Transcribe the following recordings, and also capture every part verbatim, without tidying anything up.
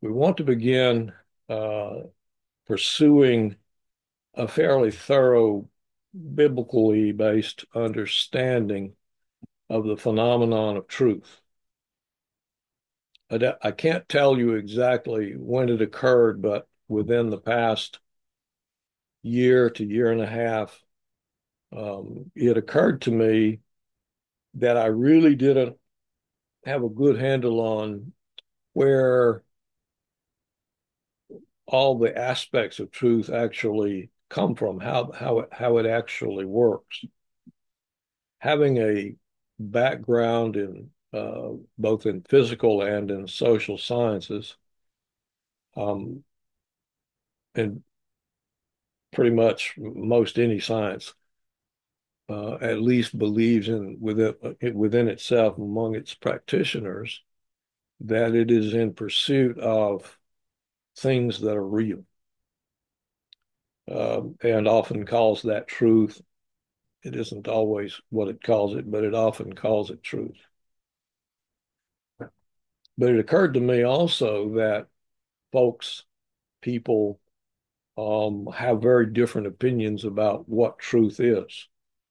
we want to begin uh, pursuing a fairly thorough, biblically based understanding of the phenomenon of truth. I, I can't tell you exactly when it occurred, but within the past year to year and a half, um, it occurred to me that I really didn't have a good handle on where all the aspects of truth actually come from, how how it how it actually works. Having a background in uh, both in physical and in social sciences, um, and pretty much most any science uh, at least believes in within within itself among its practitioners that it is in pursuit of things that are real, um, and often calls that truth. It isn't always what it calls it, but it often calls it truth. But it occurred to me also that folks, people, um, have very different opinions about what truth is.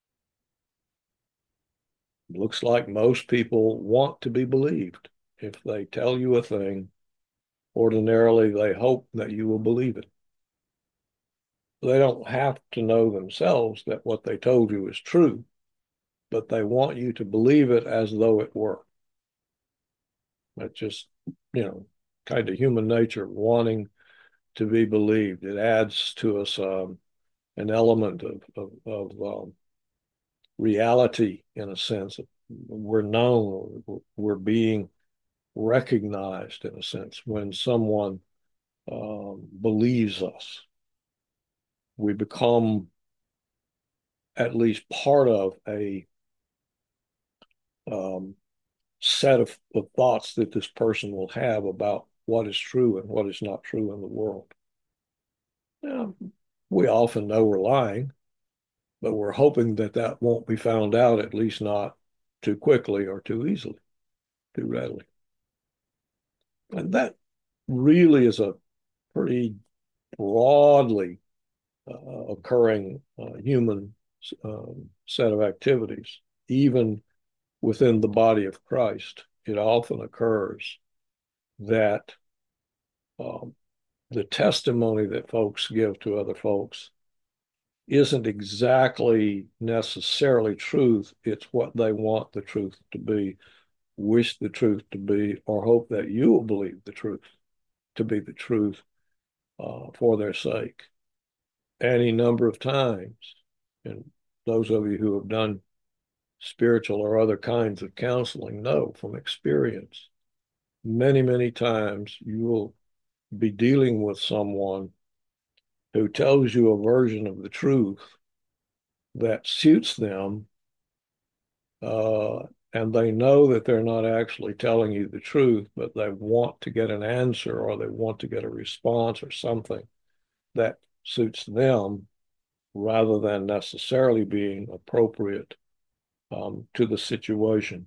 It looks like most people want to be believed. If they tell you a thing, ordinarily they hope that you will believe it. They don't have to know themselves that what they told you is true, but they want you to believe it as though it were. That's just, you know, kind of human nature, wanting to be believed. It adds to us um, an element of, of, of um, reality in a sense. We're known, we're being recognized in a sense when someone um, believes us. We become at least part of a um, set of, of thoughts that this person will have about what is true and what is not true in the world. Now, we often know we're lying, but we're hoping that that won't be found out, at least not too quickly or too easily, too readily. And that really is a pretty broadly uh, occurring uh, human um, set of activities, even within the body of Christ. It often occurs that um, the testimony that folks give to other folks isn't exactly necessarily truth. It's what they want the truth to be, wish the truth to be, or hope that you will believe the truth to be the truth uh, for their sake. Any number of times, and those of you who have done spiritual or other kinds of counseling know from experience, many, many times you will be dealing with someone who tells you a version of the truth that suits them, uh, and they know that they're not actually telling you the truth, but they want to get an answer or they want to get a response or something that suits them rather than necessarily being appropriate um, to the situation.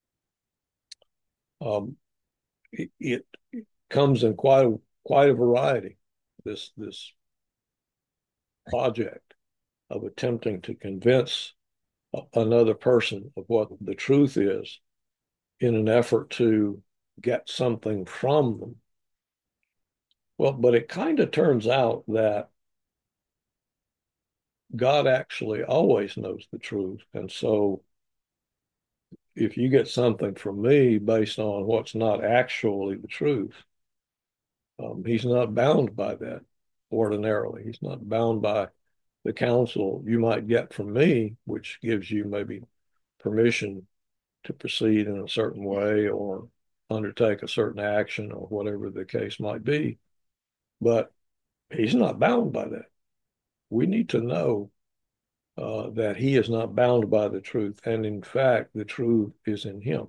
Um, it, it comes in quite a, quite a variety. This this project of attempting to convince another person of what the truth is in an effort to get something from them. Well, but it kind of turns out that God actually always knows the truth. And so if you get something from me based on what's not actually the truth, um, he's not bound by that ordinarily. He's not bound by the counsel you might get from me, which gives you maybe permission to proceed in a certain way or undertake a certain action or whatever the case might be. But he's not bound by that. We need to know uh, that he is not bound by the truth. And in fact, the truth is in him.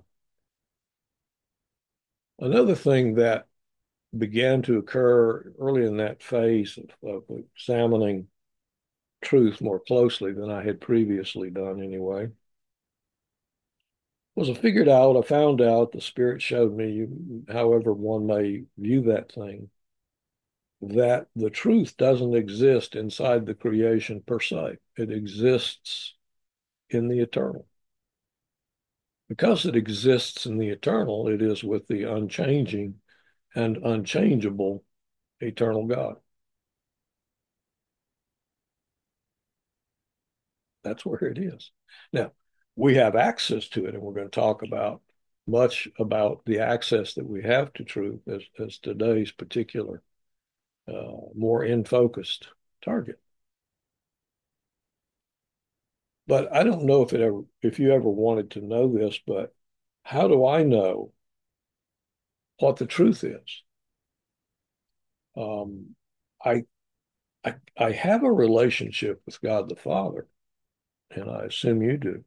Another thing that began to occur early in that phase of, of examining truth more closely than I had previously done, anyway, was I figured out, I found out, the Spirit showed me, however one may view that thing, that the truth doesn't exist inside the creation per se. It exists in the eternal. Because it exists in the eternal, it is with the unchanging and unchangeable eternal God. That's where it is. Now, we have access to it, and we're going to talk about much about the access that we have to truth as, as today's particular, uh, more in-focused target. But I don't know if it ever, if you ever wanted to know this, but how do I know what the truth is? Um, I, I I have a relationship with God the Father, and I assume you do.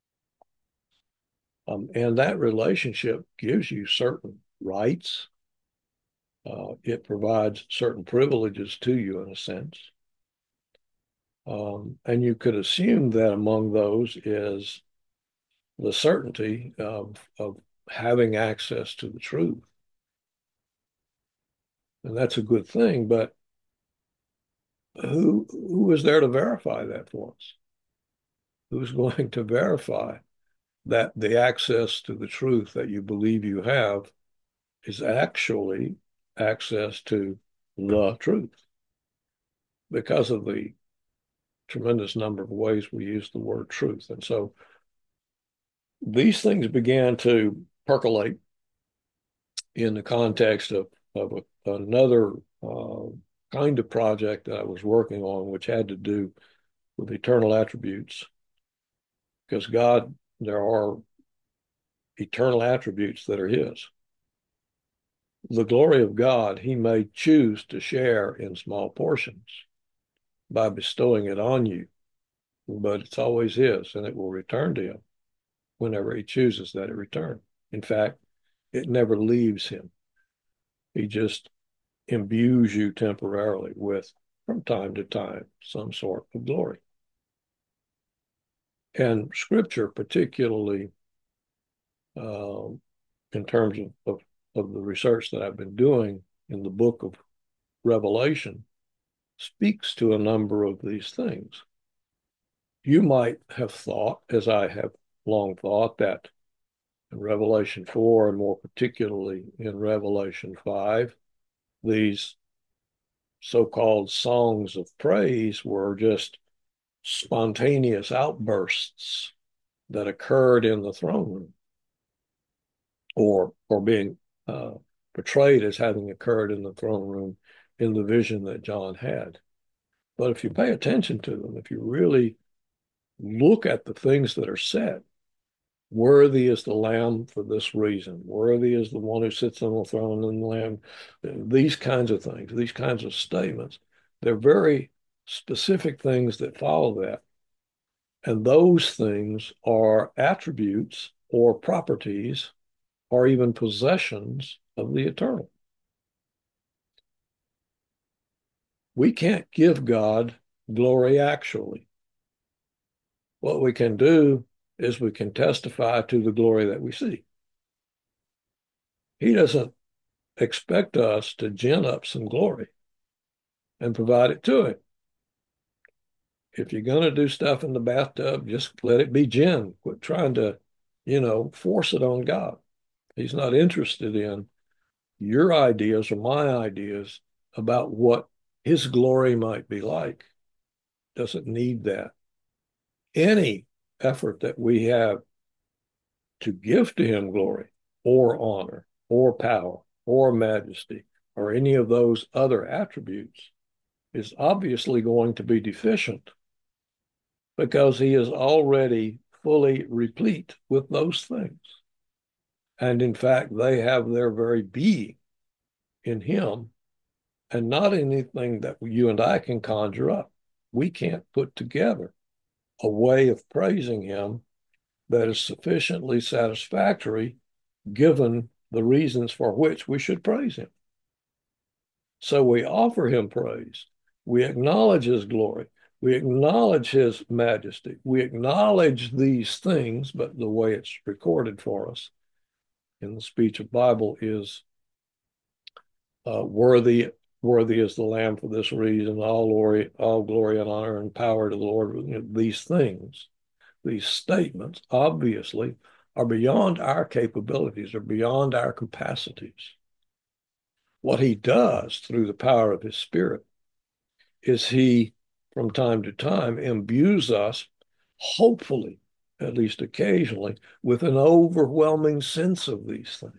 Um, and that relationship gives you certain rights. Uh, it provides certain privileges to you in a sense. Um, and you could assume that among those is the certainty of, of having access to the truth. And that's a good thing, but who who is there to verify that for us? Who's going to verify that the access to the truth that you believe you have is actually access to the truth? Because of the tremendous number of ways we use the word truth. And so these things began to percolate in the context of, of a, another uh, kind of project that I was working on, which had to do with eternal attributes. Because God, there are eternal attributes that are His. The glory of God, He may choose to share in small portions by bestowing it on you, but it's always His, and it will return to Him whenever He chooses that it return. In fact, it never leaves Him. He just imbues you temporarily with, from time to time, some sort of glory. And Scripture, particularly uh, in terms of, of, of the research that I've been doing in the book of Revelation, speaks to a number of these things. You might have thought, as I have long thought, that in Revelation four, and more particularly in Revelation five, these so-called songs of praise were just spontaneous outbursts that occurred in the throne room, or or being uh, portrayed as having occurred in the throne room in the vision that John had. But if you pay attention to them, if you really look at the things that are said, worthy is the Lamb for this reason, worthy is the one who sits on the throne and the Lamb, these kinds of things, these kinds of statements, they're very specific things that follow that. And those things are attributes or properties or even possessions of the eternal. We can't give God glory actually. What we can do is we can testify to the glory that we see. He doesn't expect us to gin up some glory and provide it to him. If you're going to do stuff in the bathtub, just let it be gin. Quit trying to, you know, force it on God. He's not interested in your ideas or my ideas about what his glory might be like. Doesn't need that. Any effort that we have to give to him glory or honor or power or majesty or any of those other attributes is obviously going to be deficient because he is already fully replete with those things. And in fact, they have their very being in him and not anything that you and I can conjure up. We can't put together a way of praising him that is sufficiently satisfactory given the reasons for which we should praise him. So we offer him praise. We acknowledge his glory. We acknowledge his majesty. We acknowledge these things, but the way it's recorded for us in the speech of Bible is uh, worthy, worthy is the Lamb for this reason. All glory, all glory and honor and power to the Lord. You know, these things, these statements, obviously, are beyond our capabilities, are beyond our capacities. What he does through the power of his Spirit is he, from time to time, imbues us, hopefully, at least occasionally, with an overwhelming sense of these things.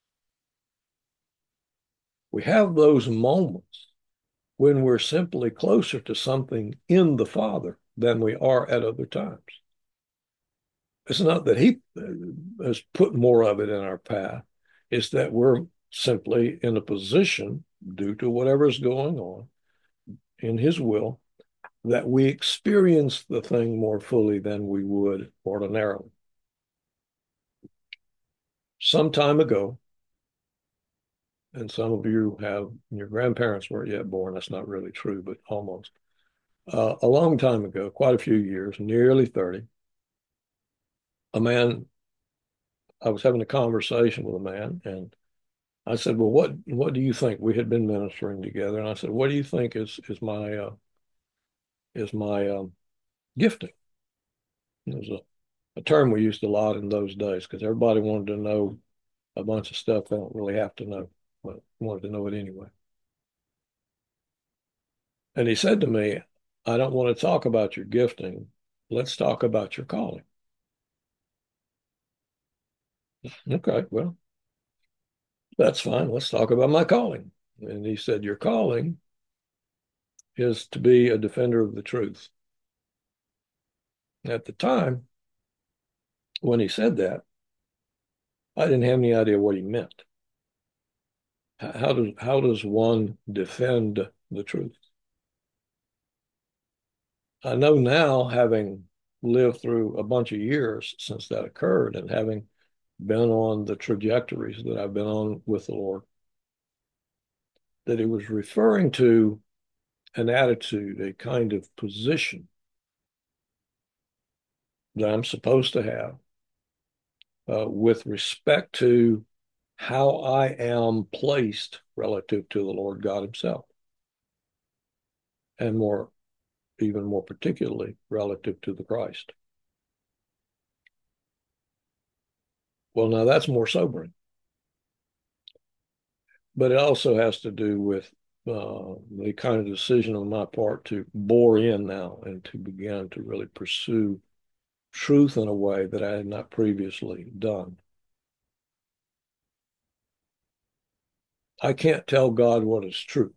We have those moments when we're simply closer to something in the Father than we are at other times. It's not that he has put more of it in our path, it's that we're simply in a position, due to whatever's going on in his will, that we experience the thing more fully than we would ordinarily. Some time ago, and some of you have, your grandparents weren't yet born, that's not really true, but almost. Uh, a long time ago, quite a few years, nearly thirty, a man, I was having a conversation with a man, and I said, well, what what do you think? We had been ministering together, and I said, what do you think is is my uh, is my um, gifting? It was a, a term we used a lot in those days because everybody wanted to know a bunch of stuff they don't really have to know, but wanted to know it anyway. And he said to me, I don't want to talk about your gifting. Let's talk about your calling. Okay, well, that's fine. Let's talk about my calling. And he said, your calling is to be a defender of the truth. At the time, when he said that, I didn't have any idea what he meant. How does how does one defend the truth? I know now, having lived through a bunch of years since that occurred and having been on the trajectories that I've been on with the Lord, that he was referring to an attitude, a kind of position that I'm supposed to have uh, with respect to how I am placed relative to the Lord God himself, and more, even more particularly, relative to the Christ. Well, now that's more sobering, but it also has to do with uh, the kind of decision on my part to bore in now and to begin to really pursue truth in a way that I had not previously done. I can't tell God what is true,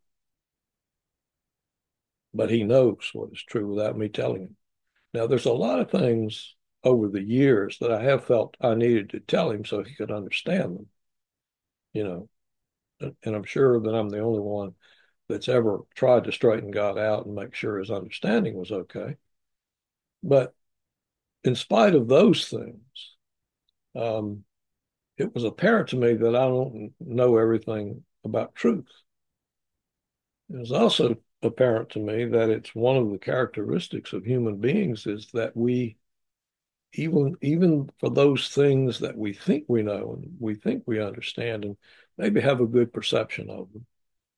but he knows what is true without me telling him. Now, there's a lot of things over the years that I have felt I needed to tell him so he could understand them, you know, and I'm sure that I'm the only one that's ever tried to straighten God out and make sure his understanding was okay. But in spite of those things, um, it was apparent to me that I don't know everything about truth. It was also apparent to me that it's one of the characteristics of human beings is that we, even even for those things that we think we know and we think we understand and maybe have a good perception of them,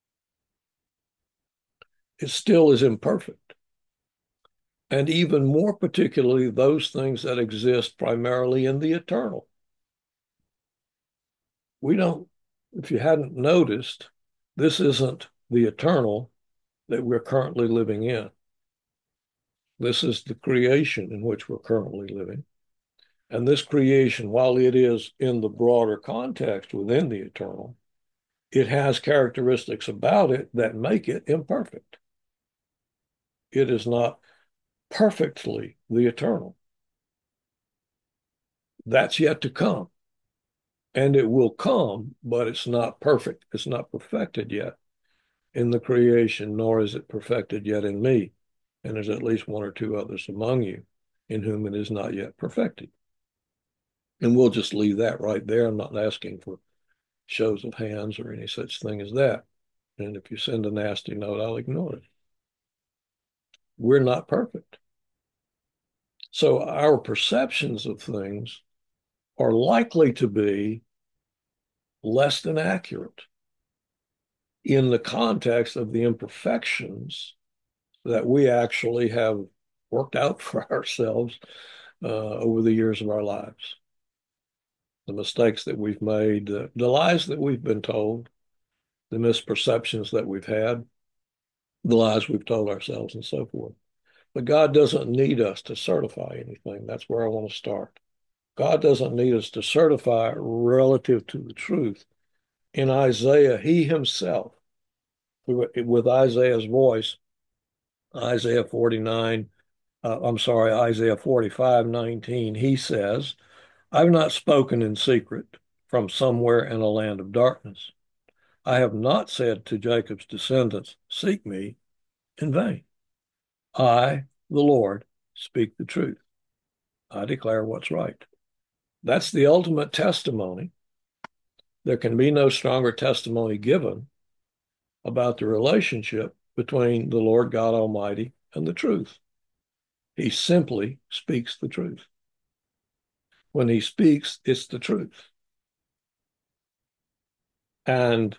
it still is imperfect. And even more particularly, those things that exist primarily in the eternal. We don't, if you hadn't noticed, this isn't the eternal that we're currently living in. This is the creation in which we're currently living. And this creation, while it is in the broader context within the eternal, it has characteristics about it that make it imperfect. It is not perfectly the eternal. That's yet to come. And it will come, but it's not perfect. It's not perfected yet in the creation, nor is it perfected yet in me. And there's at least one or two others among you in whom it is not yet perfected. And we'll just leave that right there. I'm not asking for shows of hands or any such thing as that. And if you send a nasty note, I'll ignore it. we're not perfect. So our perceptions of things are likely to be less than accurate in the context of the imperfections that we actually have worked out for ourselves uh, over the years of our lives. The mistakes that we've made, the, the lies that we've been told, the misperceptions that we've had, the lies we've told ourselves, and so forth. But God doesn't need us to certify anything. That's where I want to start. God doesn't need us to certify relative to the truth. In Isaiah, he himself, with Isaiah's voice, Isaiah forty-nine, uh, I'm sorry, Isaiah forty-five nineteen, he says, I've not spoken in secret from somewhere in a land of darkness. I have not said to Jacob's descendants, seek me in vain. I, the Lord, speak the truth. I declare what's right. That's the ultimate testimony. There can be no stronger testimony given about the relationship between the Lord God Almighty and the truth. He simply speaks the truth. When he speaks, it's the truth. And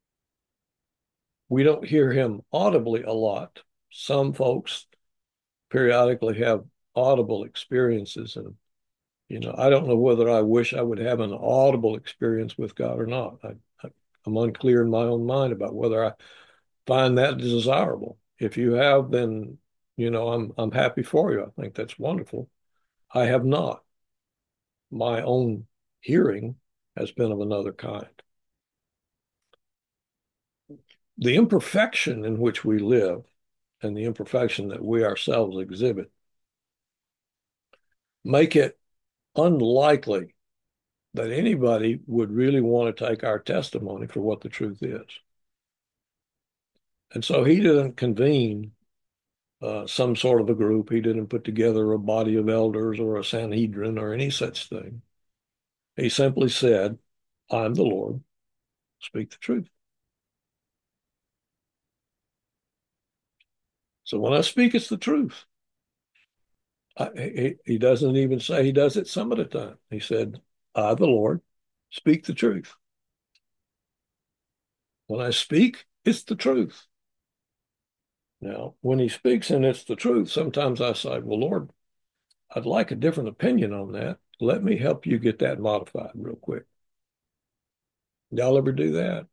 we don't hear him audibly a lot. Some folks periodically have audible experiences. And, you know, I don't know whether I wish I would have an audible experience with God or not. I, I, I'm unclear in my own mind about whether I find that desirable. If you have, then, you know, I'm I'm happy for you. I think that's wonderful. I have not. My own hearing has been of another kind. The imperfection in which we live and the imperfection that we ourselves exhibit make it unlikely that anybody would really want to take our testimony for what the truth is. And so he didn't convene uh, some sort of a group. He didn't put together a body of elders or a Sanhedrin or any such thing. He simply said, I'm the Lord, speak the truth. So when I speak, it's the truth. I, he, he doesn't even say he does it some of the time. He said, I, the Lord, speak the truth. When I speak, it's the truth. Now, when he speaks and it's the truth, sometimes I say, well, Lord, I'd like a different opinion on that. Let me help you get that modified real quick. Y'all ever do that?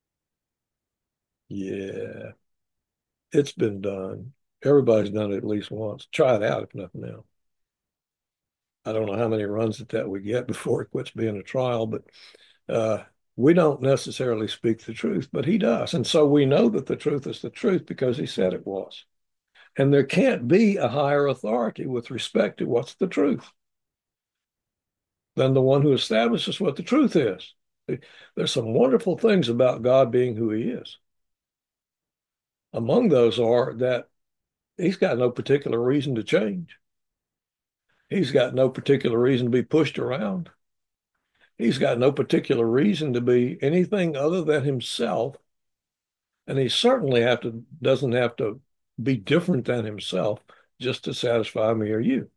Yeah, it's been done. Everybody's done it at least once. Try it out if nothing else. I don't know how many runs at that we get before it quits being a trial, but uh, we don't necessarily speak the truth, but he does. And so we know that the truth is the truth because he said it was. And there can't be a higher authority with respect to what's the truth than the one who establishes what the truth is. There's some wonderful things about God being who he is. Among those are that he's got no particular reason to change. He's got no particular reason to be pushed around. He's got no particular reason to be anything other than himself. And he certainly have to doesn't have to be different than himself just to satisfy me or you.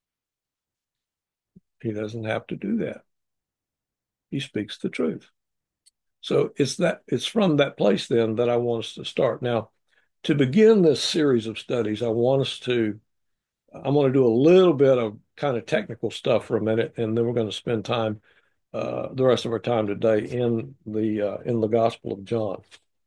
He doesn't have to do that. He speaks the truth. So it's that it's from that place then that I want us to start. Now, to begin this series of studies, I want us to I'm going to do a little bit of kind of technical stuff for a minute, and then we're going to spend time uh, the rest of our time today in the uh, in the Gospel of John.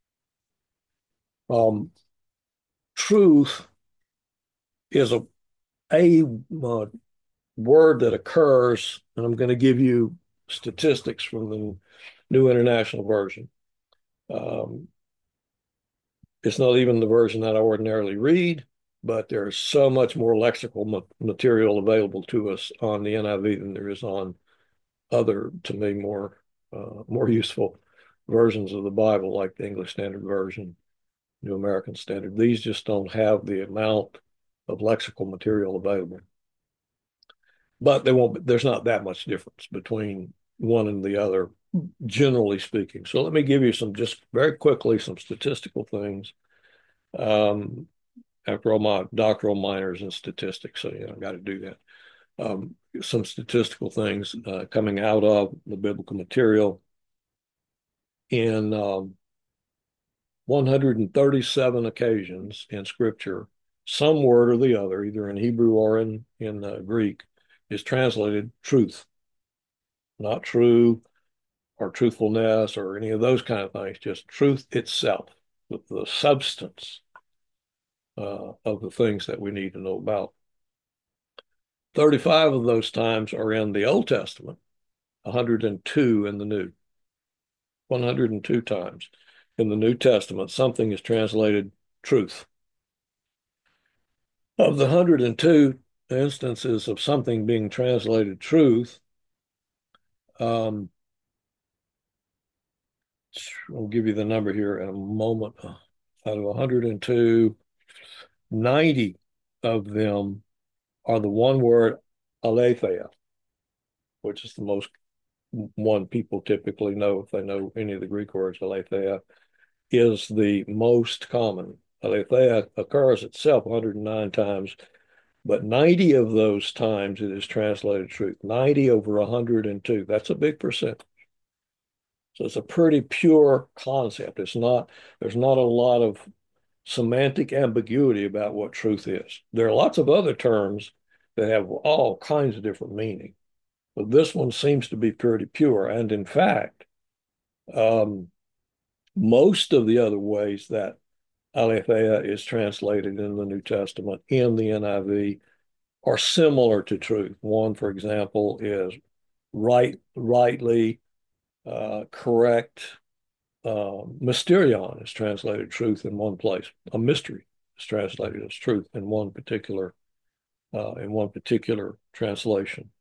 Um, truth is a a uh, word that occurs, and I'm going to give you statistics from the New International Version. Um, it's not even the version that I ordinarily read, but there's so much more lexical ma- material available to us on the N I V than there is on other, to me, more uh, more useful versions of the Bible, like the English Standard Version, New American Standard. These just don't have the amount of lexical material available. But they won't. There's not that much difference between one and the other, generally speaking. So let me give you some, just very quickly, some statistical things. Um, after all my doctoral minors in statistics, so you know, I got to do that. Um, some statistical things uh, coming out of the biblical material in um, one hundred thirty-seven occasions in Scripture, some word or the other, either in Hebrew or in in uh, Greek, is translated truth, not true or truthfulness or any of those kind of things, just truth itself, the, the substance uh, of the things that we need to know about. thirty-five of those times are in the Old Testament, one hundred two in the New. one hundred two times in the New Testament, something is translated truth. Of the one hundred two instances of something being translated truth, um, I'll give you the number here in a moment. Out of one hundred two, ninety of them are the one word aletheia, which is the most one people typically know if they know any of the Greek words. Aletheia is the most common. Aletheia occurs itself one hundred nine times, but ninety of those times it is translated truth. ninety over one hundred two. That's a big percent. So it's a pretty pure concept. It's not, there's not a lot of semantic ambiguity about what truth is. There are lots of other terms that have all kinds of different meaning, but this one seems to be pretty pure. And in fact, um, most of the other ways that aletheia is translated in the New Testament in the N I V are similar to truth. One, for example, is right, rightly, uh, correct. Uh, mysterion is translated truth in one place. A mystery is translated as truth in one particular uh, in one particular translation.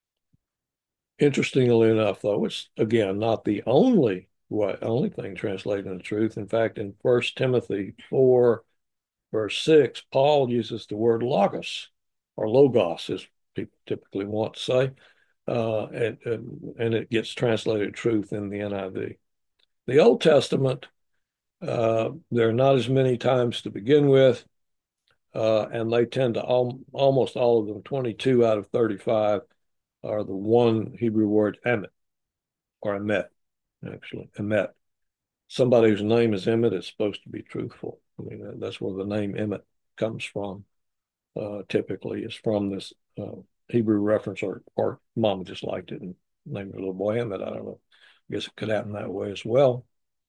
Interestingly enough, though, it's again not the only what only thing translated into truth. In fact, in First Timothy four, verse six, Paul uses the word logos or logos, as people typically want to say, uh, and, and it gets translated truth in the N I V. The Old Testament, uh, there are not as many times to begin with, uh, and they tend to al almost all of them, twenty-two out of thirty-five, are the one Hebrew word emet, or emet, actually, emet. Somebody whose name is Emmett is supposed to be truthful. I mean, that's where the name Emmett comes from, uh, typically, is from this uh, Hebrew reference, or, or mom just liked it and named her little boy Emmett. I don't know. I guess it could happen that way as well.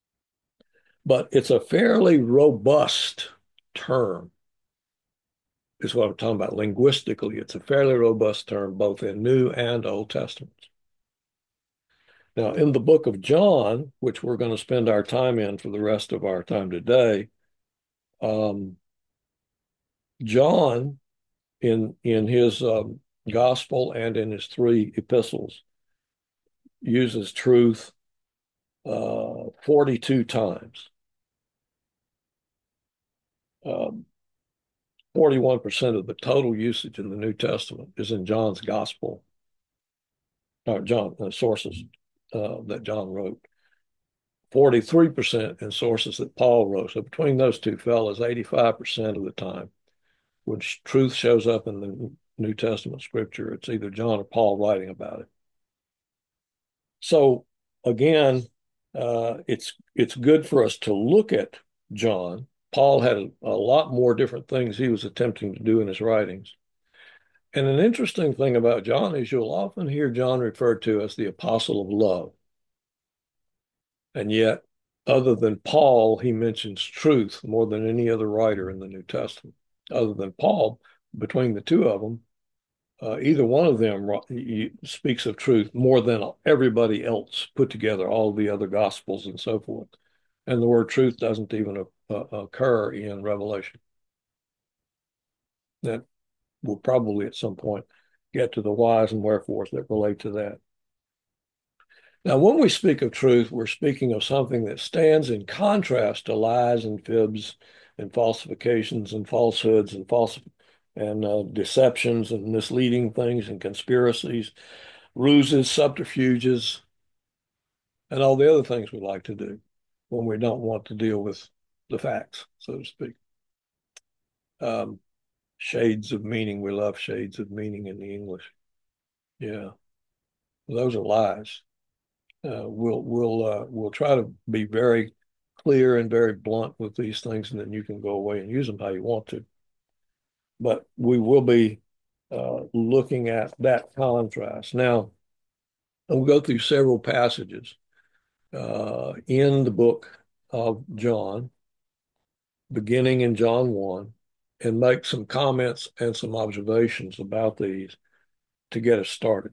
But it's a fairly robust term, is what I'm talking about. Linguistically, it's a fairly robust term, both in New and Old Testaments. Now, in the book of John, which we're going to spend our time in for the rest of our time today, um, John, in in his um, gospel and in his three epistles, uses truth uh, forty-two times. Um, forty-one percent of the total usage in the New Testament is in John's gospel, or John, uh, sources uh, that John wrote. forty-three percent in sources that Paul wrote. So between those two fellows, eighty-five percent of the time, when truth shows up in the New Testament scripture, it's either John or Paul writing about it. So again, uh, it's it's good for us to look at John. Paul had a, a lot more different things he was attempting to do in his writings. And an interesting thing about John is you'll often hear John referred to as the apostle of love. And yet, other than Paul, he mentions truth more than any other writer in the New Testament. Other than Paul, between the two of them, uh, either one of them speaks of truth more than everybody else put together, all the other gospels and so forth. And the word truth doesn't even uh, occur in Revelation. That will probably at some point get to the whys and wherefores that relate to that. Now, when we speak of truth, we're speaking of something that stands in contrast to lies and fibs and falsifications and falsehoods and false and uh, deceptions and misleading things and conspiracies, ruses, subterfuges, and all the other things we like to do when we don't want to deal with the facts, so to speak. Um, shades of meaning. We love shades of meaning in the English. Yeah, those are lies. Uh, we'll we'll uh, we'll try to be very clear and very blunt with these things, and then you can go away and use them how you want to. But we will be uh, looking at that contrast. Now, we'll go through several passages uh, in the book of John, beginning in John one, and make some comments and some observations about these to get us started.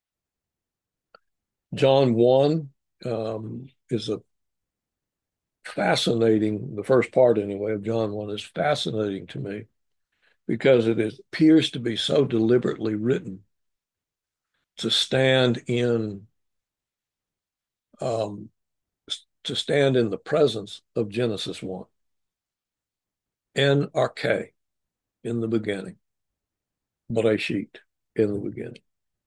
John one um, is a fascinating, the first part anyway of John one is fascinating to me because it is, appears to be so deliberately written to stand in um, to stand in the presence of Genesis one. En arche, in the beginning. Bereshit, in the beginning.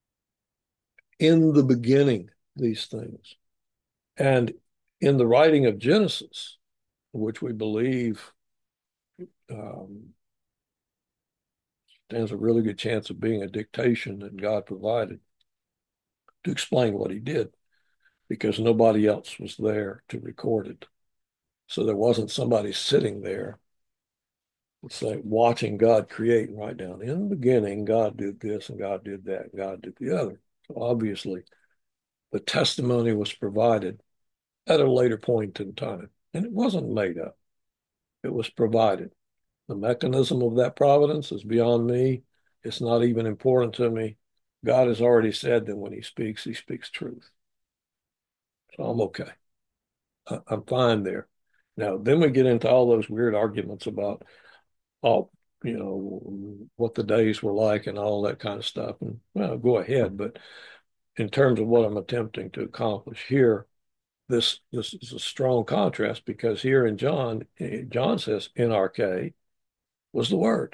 In the beginning, these things. And in the writing of Genesis, which we believe um, stands a really good chance of being a dictation that God provided to explain what he did, because nobody else was there to record it. So there wasn't somebody sitting there, let's say, watching God create and write down, in the beginning, God did this and God did that, and God did the other. So obviously, the testimony was provided at a later point in time, and it wasn't made up. It was provided. The mechanism of that providence is beyond me. It's not even important to me. God has already said that when he speaks, he speaks truth. So I'm okay. I'm fine there. Now, then we get into all those weird arguments about all, you know, what the days were like and all that kind of stuff. And well, go ahead. But in terms of what I'm attempting to accomplish here, this this is a strong contrast, because here in John, John says en arche was the word.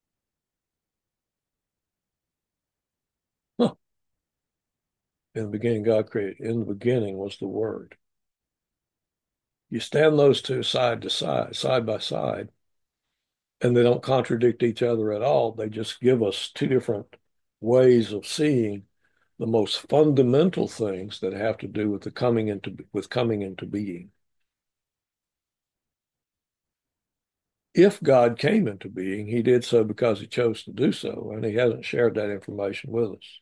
Huh. In the beginning, God created. In the beginning was the word. You stand those two side to side, side by side, and they don't contradict each other at all. They just give us two different ways of seeing the most fundamental things that have to do with the coming into with coming into being. If God came into being, he did so because he chose to do so, and he hasn't shared that information with us.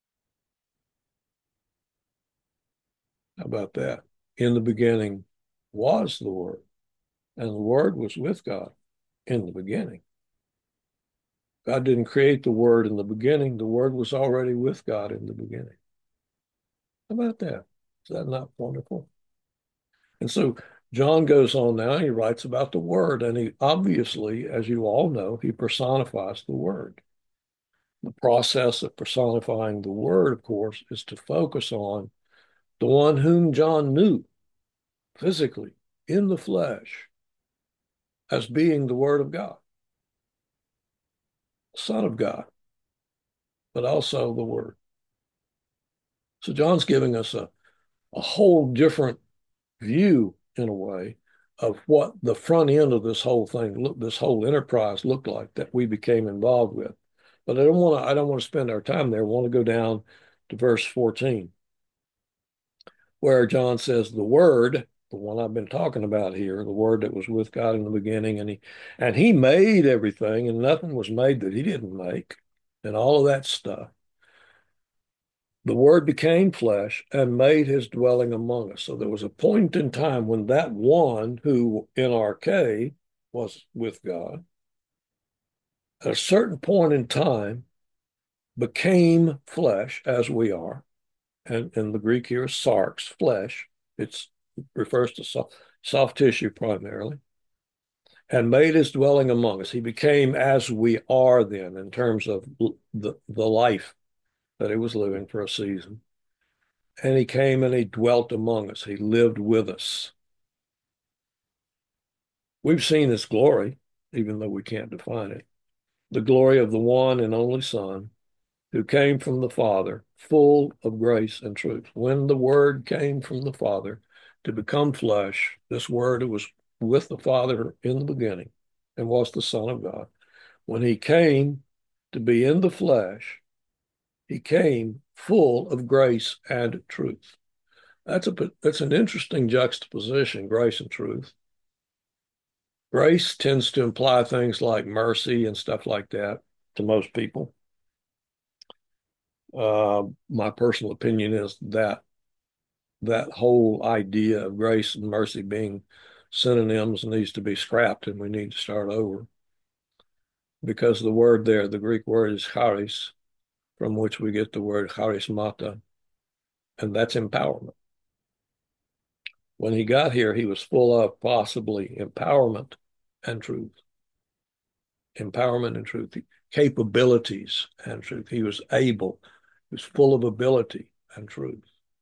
How about that? In the beginning was the Word, and the Word was with God in the beginning. God didn't create the Word in the beginning. The Word was already with God in the beginning. How about that? Is that not wonderful? And so John goes on now, he writes about the Word, and he obviously, as you all know, he personifies the Word. The process of personifying the Word, of course, is to focus on the one whom John knew physically in the flesh as being the Word of God, Son of God, but also the Word. So John's giving us a, a whole different view, in a way, of what the front end of this whole thing, this whole enterprise looked like that we became involved with. But I don't want to, I don't want to spend our time there. I want to go down to verse fourteen, where John says the Word, the one I've been talking about here, the Word that was with God in the beginning, and he and he made everything, and nothing was made that he didn't make, and all of that stuff. The Word became flesh and made his dwelling among us. So there was a point in time when that one who en arche was with God, at a certain point in time, became flesh, as we are. And, and the Greek here is sarx, flesh. It's, it refers to soft, soft tissue primarily, and made his dwelling among us. He became as we are then, in terms of the, the life that he was living for a season. And he came and he dwelt among us. He lived with us. We've seen his glory, even though we can't define it. The glory of the one and only Son, who came from the Father, full of grace and truth. When the Word came from the Father to become flesh, this Word was with the Father in the beginning and was the Son of God. When he came to be in the flesh, he came full of grace and truth. That's a that's an interesting juxtaposition, grace and truth. Grace tends to imply things like mercy and stuff like that to most people. Uh, my personal opinion is that that whole idea of grace and mercy being synonyms needs to be scrapped, and we need to start over, because the word there, the Greek word is charis, from which we get the word charismata, and that's empowerment. When he got here, he was full of possibly empowerment and truth. Empowerment and truth, capabilities and truth. He was able, he was full of ability and truth.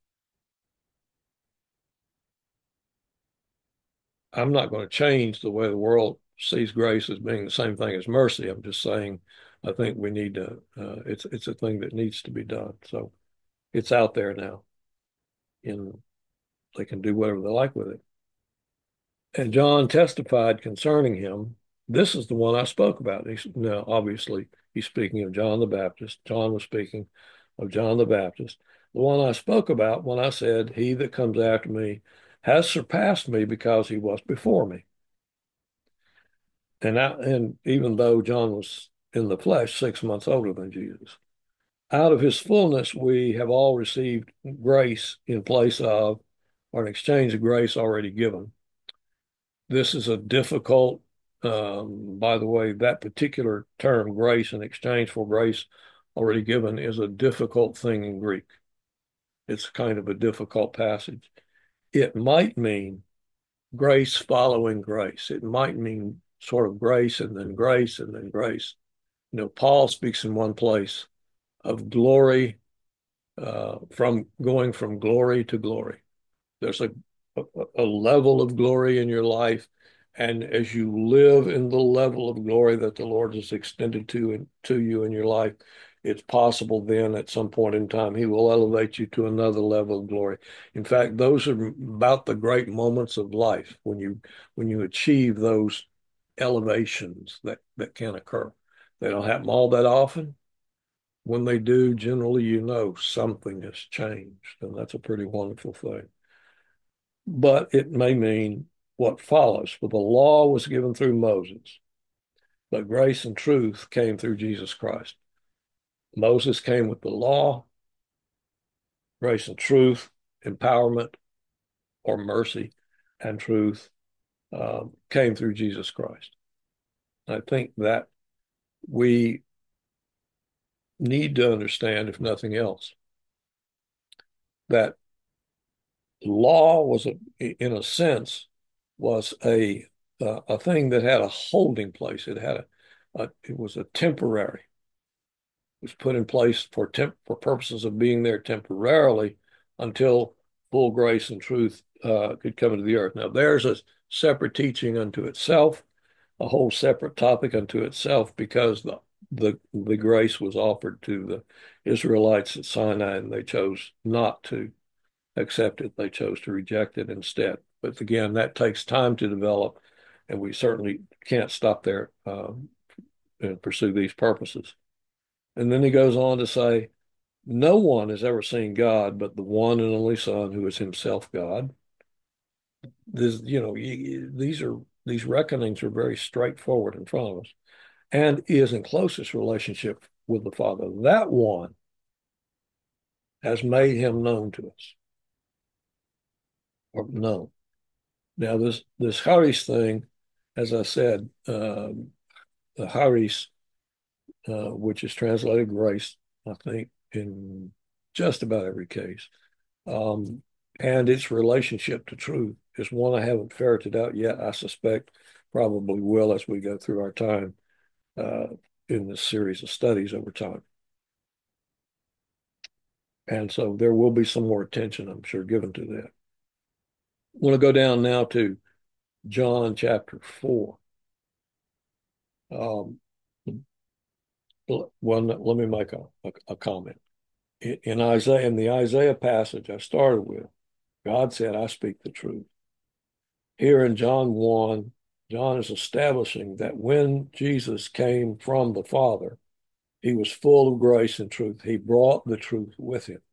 I'm not going to change the way the world sees grace as being the same thing as mercy. I'm just saying, I think we need to, uh, it's, it's a thing that needs to be done. So it's out there now, and they can do whatever they like with it. And John testified concerning him. This is the one I spoke about. He's, now, obviously, he's speaking of John the Baptist. John was speaking of John the Baptist. The one I spoke about when I said, he that comes after me has surpassed me because he was before me. And, I, and even though John was in the flesh six months older than Jesus, out of his fullness we have all received grace in place of, or an exchange of grace already given. This is a difficult, um, by the way, that particular term, grace in exchange for grace already given, is a difficult thing in Greek. It's kind of a difficult passage. It might mean grace following grace. It might mean sort of grace and then grace and then grace. You know, Paul speaks in one place of glory, uh, from going from glory to glory. There's a, a, a level of glory in your life, and as you live in the level of glory that the Lord has extended to to you in your life, it's possible then at some point in time he will elevate you to another level of glory. In fact, those are about the great moments of life, when you when you achieve those elevations that that can occur. They don't happen all that often. When they do, generally you know something has changed, and that's a pretty wonderful thing. But it may mean what follows. For the law was given through Moses, but grace and truth came through Jesus Christ. Moses came with the law, grace and truth, empowerment or mercy and truth um, came through Jesus Christ. I think that we need to understand, if nothing else, that law was, a, in a sense, was a uh, a thing that had a holding place. It had a, a it was a temporary. It was put in place for temp for purposes of being there temporarily until full grace and truth uh, could come into the earth. Now, there's a separate teaching unto itself, a whole separate topic unto itself, because the the the grace was offered to the Israelites at Sinai, and they chose not to accept it. They chose to reject it instead. But again, that takes time to develop, and we certainly can't stop there um, and pursue these purposes. And then he goes on to say, no one has ever seen God but the one and only Son, who is himself God. This, you know, these are these reckonings are very straightforward in front of us, and is in closest relationship with the Father. That one has made him known to us, or known. Now, this this Haris thing, as I said, um, the Haris, uh, which is translated grace, I think, in just about every case, um, and its relationship to truth is one I haven't ferreted out yet. I suspect probably will as we go through our time uh, in this series of studies over time. And so there will be some more attention, I'm sure, given to that. I want to go down now to John chapter four. Um, well, let me make a, a, a comment. In, in Isaiah, in the Isaiah passage I started with, God said, I speak the truth. Here in John one, John is establishing that when Jesus came from the Father, he was full of grace and truth. He brought the truth with him.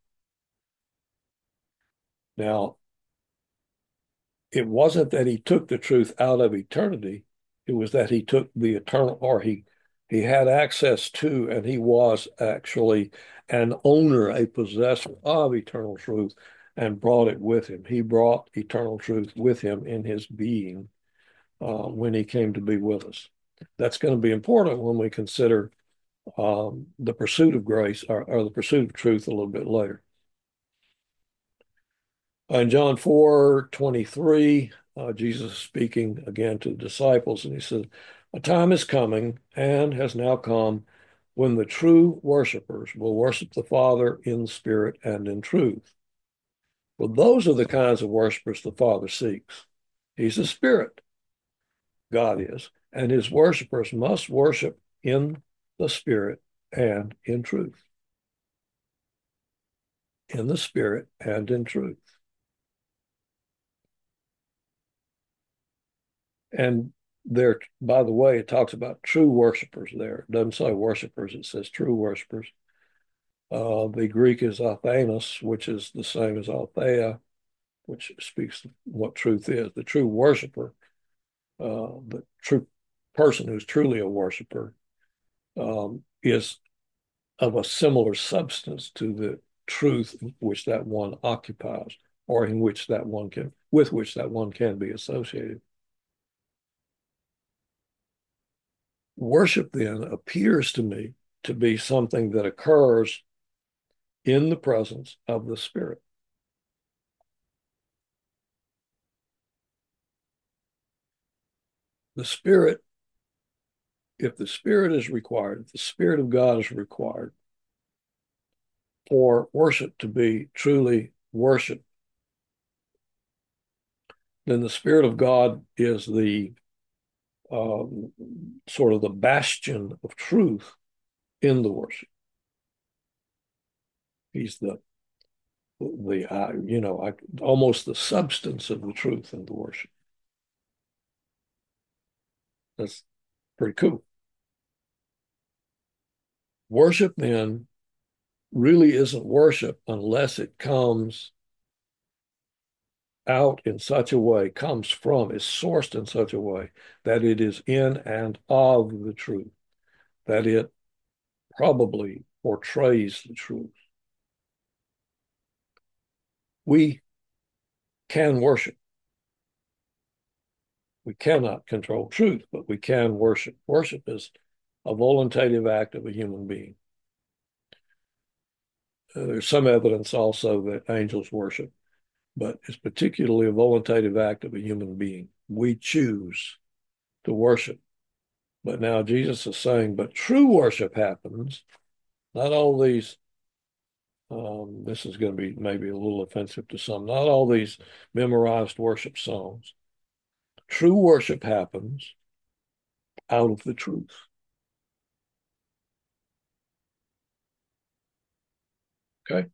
Now, it wasn't that he took the truth out of eternity. It was that he took the eternal, or he he had access to, and he was actually an owner, a possessor of eternal truth, and brought it with him. He brought eternal truth with him in his being uh, when he came to be with us. That's going to be important when we consider um, the pursuit of grace or, or the pursuit of truth a little bit later. In John four twenty-three, uh, Jesus is speaking again to the disciples, and he says, a time is coming and has now come when the true worshipers will worship the Father in spirit and in truth. Well, those are the kinds of worshipers the Father seeks. He's a spirit, God is, and his worshipers must worship in the spirit and in truth. In the spirit and in truth. And there, by the way, it talks about true worshipers there. It doesn't say worshipers, it says true worshipers. Uh, the Greek is athenos, which is the same as aletheia, which speaks what truth is. The true worshiper, uh, the true person who's truly a worshiper, um, is of a similar substance to the truth which that one occupies, or in which that one can, with which that one can be associated. Worship then appears to me to be something that occurs in the presence of the Spirit. The Spirit, if the Spirit is required, if the Spirit of God is required for worship to be truly worship, then the Spirit of God is the um, sort of the bastion of truth in the worship. He's the the uh, you know I, almost the substance of the truth in the worship. That's pretty cool. Worship then really isn't worship unless it comes out in such a way, comes from, is sourced in such a way that it is in and of the truth, that it probably portrays the truth. We can worship. We cannot control truth, but we can worship. Worship is a voluntative act of a human being. Uh, there's some evidence also that angels worship, but it's particularly a voluntative act of a human being. We choose to worship. But now Jesus is saying, but true worship happens, not all these, um, this is going to be maybe a little offensive to some, not all these memorized worship songs. True worship happens out of the truth. Okay.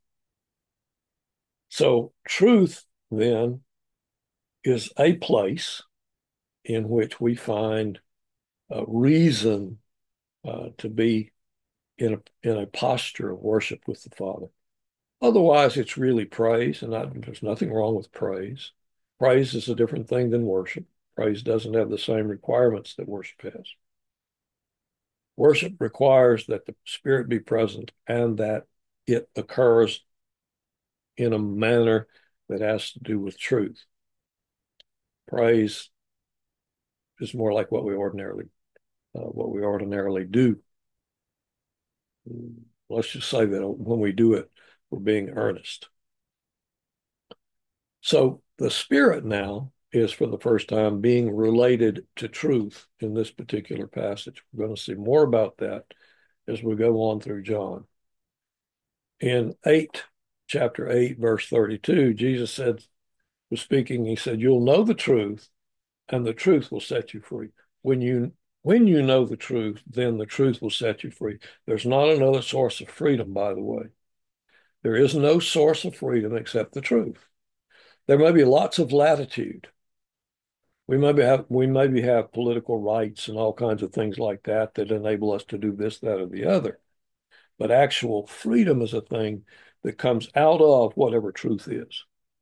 So truth then is a place in which we find a reason uh, to be in a, in a posture of worship with the Father. Otherwise, it's really praise, and I, there's nothing wrong with praise. Praise is a different thing than worship. Praise doesn't have the same requirements that worship has. Worship requires that the Spirit be present and that it occurs in a manner that has to do with truth. Praise is more like what we ordinarily uh, what we ordinarily do. Let's just say that when we do it, we're being earnest. So the Spirit now is for the first time being related to truth in this particular passage. We're going to see more about that as we go on through John. In eight, chapter eight, verse thirty-two, Jesus said, was speaking, he said, you'll know the truth, and the truth will set you free. When you when you know the truth, then the truth will set you free. There's not another source of freedom, by the way. There is no source of freedom except the truth. There may be lots of latitude We maybe have we maybe have political rights and all kinds of things like that that enable us to do this, that, or the other. But actual freedom is a thing that comes out of whatever truth is.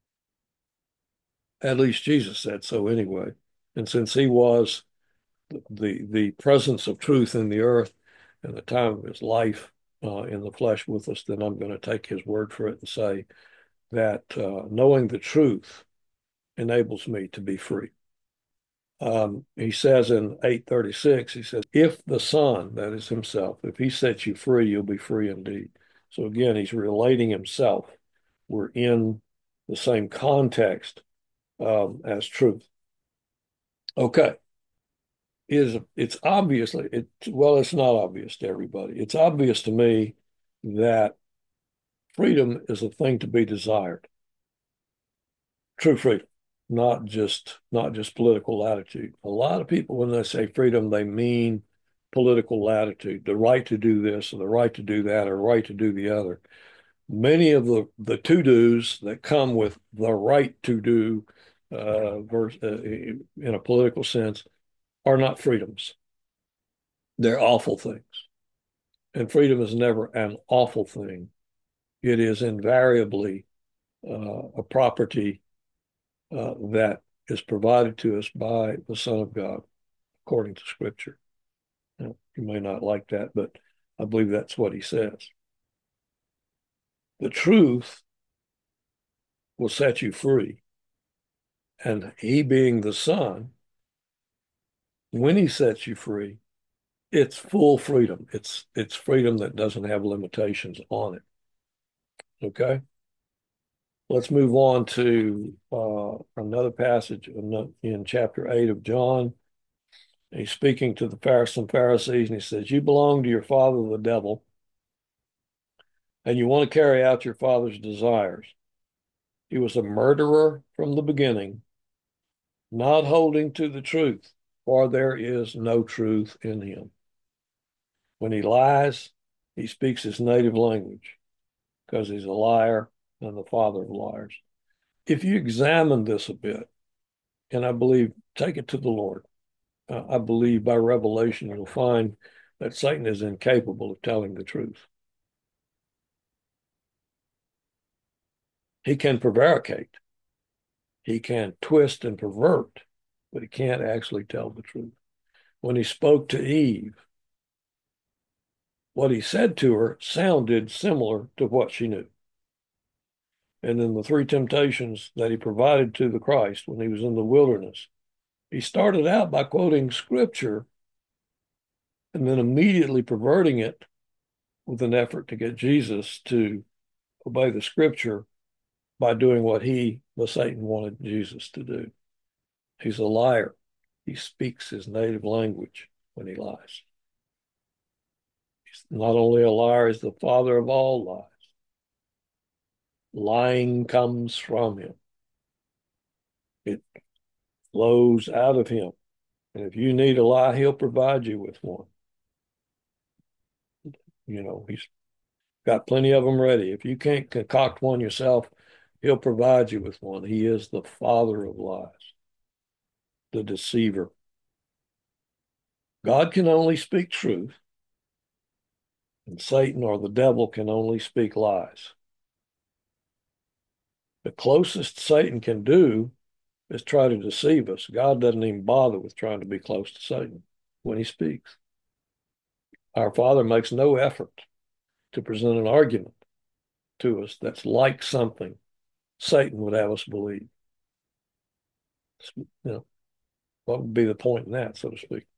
At least Jesus said so anyway. And since he was the the presence of truth in the earth and the time of his life uh, in the flesh with us, then I'm going to take his word for it and say that uh, knowing the truth enables me to be free. Um, he says in eight thirty-six, he says, if the Son, that is himself, if he sets you free, you'll be free indeed. So again, he's relating himself. We're in the same context um, as truth. Okay. Is it's obviously it well, it's not obvious to everybody. It's obvious to me that freedom is a thing to be desired. True freedom, not just not just political latitude. A lot of people, when they say freedom, they mean political latitude, the right to do this or the right to do that or right to do the other. Many of the the to-dos that come with the right to do uh, verse, uh, in a political sense are not freedoms. They're awful things. And freedom is never an awful thing. It is invariably uh, a property uh, that is provided to us by the Son of God, according to Scripture. Now, you may not like that, but I believe that's what he says. The truth will set you free. And he being the Son, when he sets you free, it's full freedom. It's it's freedom that doesn't have limitations on it. Okay? Let's move on to uh, another passage in, in chapter eight of John. He's speaking to the some Pharisees, and he says, you belong to your father, the devil, and you want to carry out your father's desires. He was a murderer from the beginning, not holding to the truth, for there is no truth in him. When he lies, he speaks his native language because he's a liar and the father of liars. If you examine this a bit, and I believe, take it to the Lord, uh, I believe by revelation you'll find that Satan is incapable of telling the truth. He can prevaricate, he can twist and pervert, but he can't actually tell the truth. When he spoke to Eve, what he said to her sounded similar to what she knew. And in the three temptations that he provided to the Christ when he was in the wilderness, he started out by quoting scripture and then immediately perverting it with an effort to get Jesus to obey the scripture by doing what he, the Satan, wanted Jesus to do. He's a liar. He speaks his native language when he lies. He's not only a liar, he's the father of all lies. Lying comes from him. It flows out of him. And if you need a lie, he'll provide you with one. You know, he's got plenty of them ready. If you can't concoct one yourself, he'll provide you with one. He is the father of lies, the deceiver. God can only speak truth, and Satan or the devil can only speak lies. The closest Satan can do is try to deceive us. God doesn't even bother with trying to be close to Satan when he speaks. Our Father makes no effort to present an argument to us that's like something Satan would have us believe. You know, what would be the point in that, so to speak?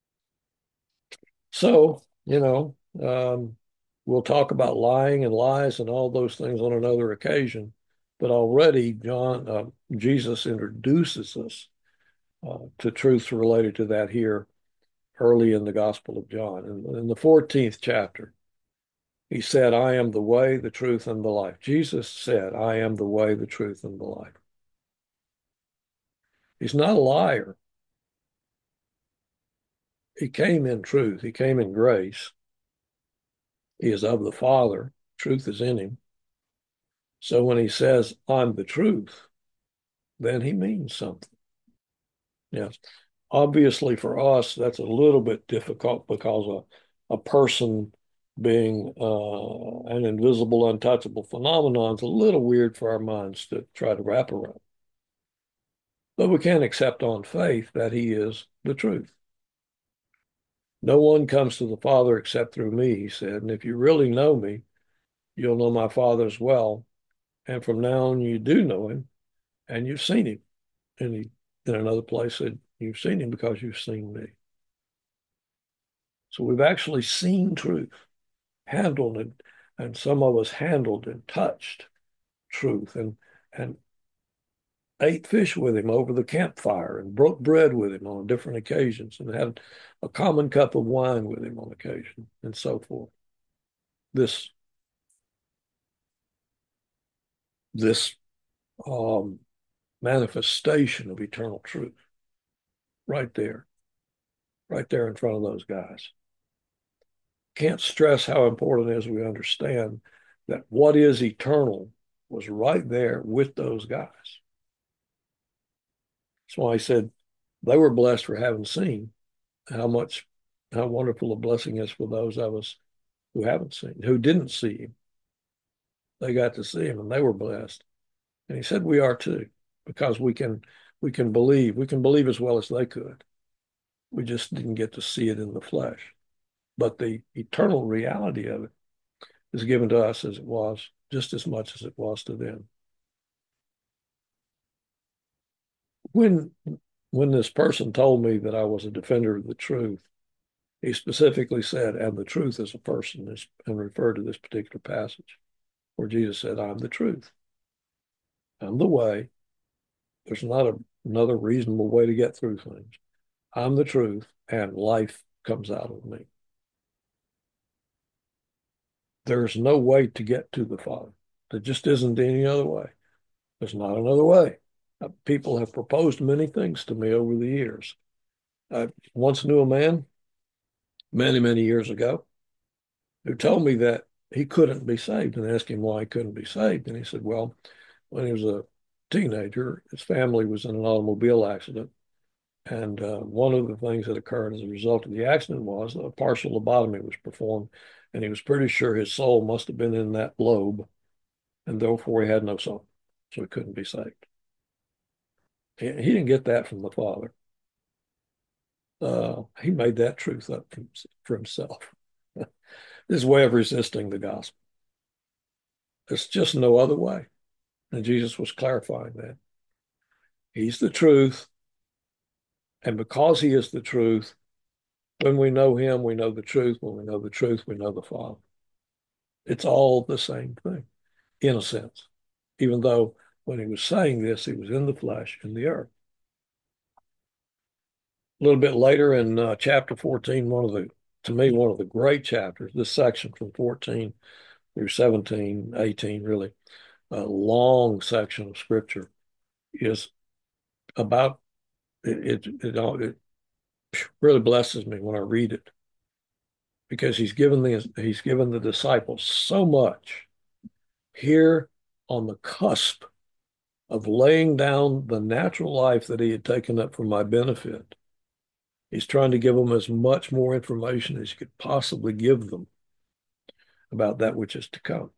So, you know, um, we'll talk about lying and lies and all those things on another occasion. But already, John, uh, Jesus introduces us uh, to truths related to that here early in the Gospel of John. In, in the fourteenth chapter, he said, I am the way, the truth, and the life. Jesus said, I am the way, the truth, and the life. He's not a liar. He came in truth. He came in grace. He is of the Father. Truth is in him. So when he says, I'm the truth, then he means something. Yes. Obviously, for us, that's a little bit difficult because a, a person being uh, an invisible, untouchable phenomenon is a little weird for our minds to try to wrap around. But we can accept on faith that he is the truth. No one comes to the Father except through me, he said. And if you really know me, you'll know my Father as well. And from now on, you do know him and you've seen him. And he, in another place, said, you've seen him because you've seen me. So we've actually seen truth, handled it, and some of us handled and touched truth and and ate fish with him over the campfire and broke bread with him on different occasions and had a common cup of wine with him on occasion and so forth. This this um, manifestation of eternal truth right there, right there in front of those guys. Can't stress how important it is we understand that what is eternal was right there with those guys. That's why I said they were blessed for having seen how much, how wonderful a blessing is for those of us who haven't seen, who didn't see him. They got to see him and they were blessed. And he said we are too, because we can we can believe. We can believe as well as they could. We just didn't get to see it in the flesh. But the eternal reality of it is given to us as it was, just as much as it was to them. When when this person told me that I was a defender of the truth, he specifically said, and the truth is a person, and referred to this particular passage where Jesus said, I'm the truth. I'm the way. There's not a, another reasonable way to get through things. I'm the truth, and life comes out of me. There's no way to get to the Father. There just isn't any other way. There's not another way. Uh, people have proposed many things to me over the years. I once knew a man many, many years ago who told me that he couldn't be saved, and asked him why he couldn't be saved. And he said, well, when he was a teenager, his family was in an automobile accident. And uh, one of the things that occurred as a result of the accident was a partial lobotomy was performed. And he was pretty sure his soul must have been in that lobe, and therefore he had no soul. So he couldn't be saved. He, he didn't get that from the Father. Uh, he made that truth up for, for himself. His way of resisting the gospel. There's just no other way. And Jesus was clarifying that. He's the truth. And because he is the truth, when we know him, we know the truth. When we know the truth, we know the Father. It's all the same thing, in a sense, even though when he was saying this, he was in the flesh, in the earth. A little bit later in uh, chapter fourteen, one of the, to me, one of the great chapters, this section from fourteen through seventeen, eighteen, really, a long section of scripture is about, it, it, it, it really blesses me when I read it, because he's given the, he's given the disciples so much here on the cusp of laying down the natural life that he had taken up for my benefit. He's trying to give them as much more information as he could possibly give them about that which is to come.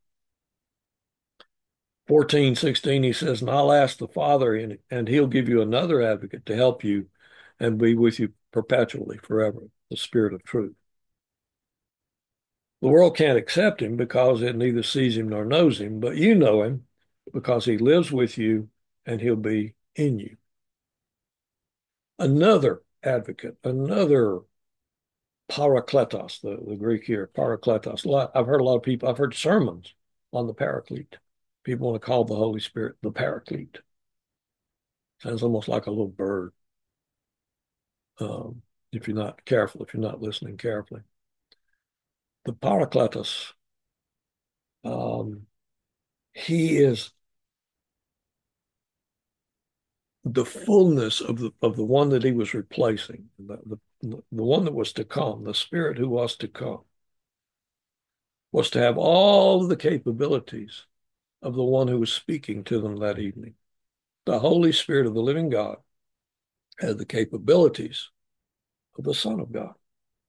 fourteen, sixteen, he says, and I'll ask the Father, and, and he'll give you another advocate to help you and be with you perpetually, forever, the Spirit of truth. The world can't accept him because it neither sees him nor knows him, but you know him because he lives with you and he'll be in you. Another advocate, another parakletos, the, the Greek here, parakletos. I've heard a lot of people, I've heard sermons on the Paraclete. People want to call the Holy Spirit the Paraclete. Sounds almost like a little bird. Um, if you're not careful, if you're not listening carefully. The Parakletos, um, he is the fullness of the of the one that he was replacing, the, the, the one that was to come, the Spirit who was to come, was to have all the capabilities of the one who was speaking to them that evening. The Holy Spirit of the living God had the capabilities of the Son of God.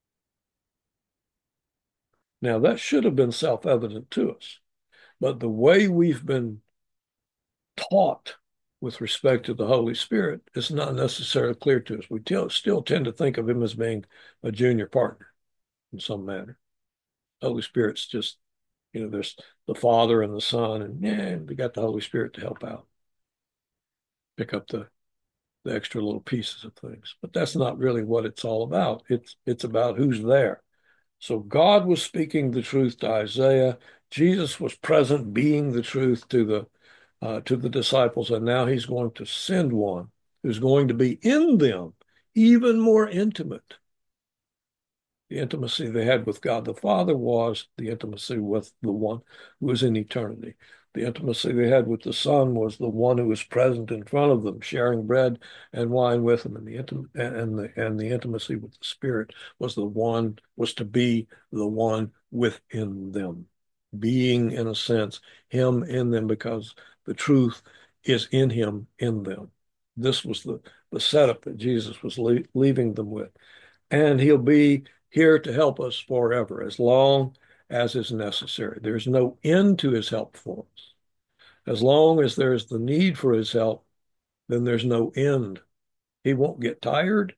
Now, that should have been self-evident to us, but the way we've been taught with respect to the Holy Spirit is not necessarily clear to us. We still tend to think of him as being a junior partner in some manner. Holy Spirit's just, you know, there's the Father and the Son, and yeah, we got the Holy Spirit to help out, pick up the the extra little pieces of things. But that's not really what it's all about. It's it's about who's there. So God was speaking the truth to Isaiah. Jesus was present, being the truth to the uh, to the disciples, and now he's going to send one who's going to be in them, even more intimate. The intimacy they had with God the Father was the intimacy with the one who was in eternity. The intimacy they had with the Son was the one who was present in front of them, sharing bread and wine with them. And the intim- and the and the intimacy with the Spirit was the one was to be the one within them, being in a sense him in them, because the truth is in him in them. This was the the setup that Jesus was le- leaving them with, and he'll be here to help us forever, as long as is necessary. There's no end to his help for us. As long as there's the need for his help, then there's no end. He won't get tired.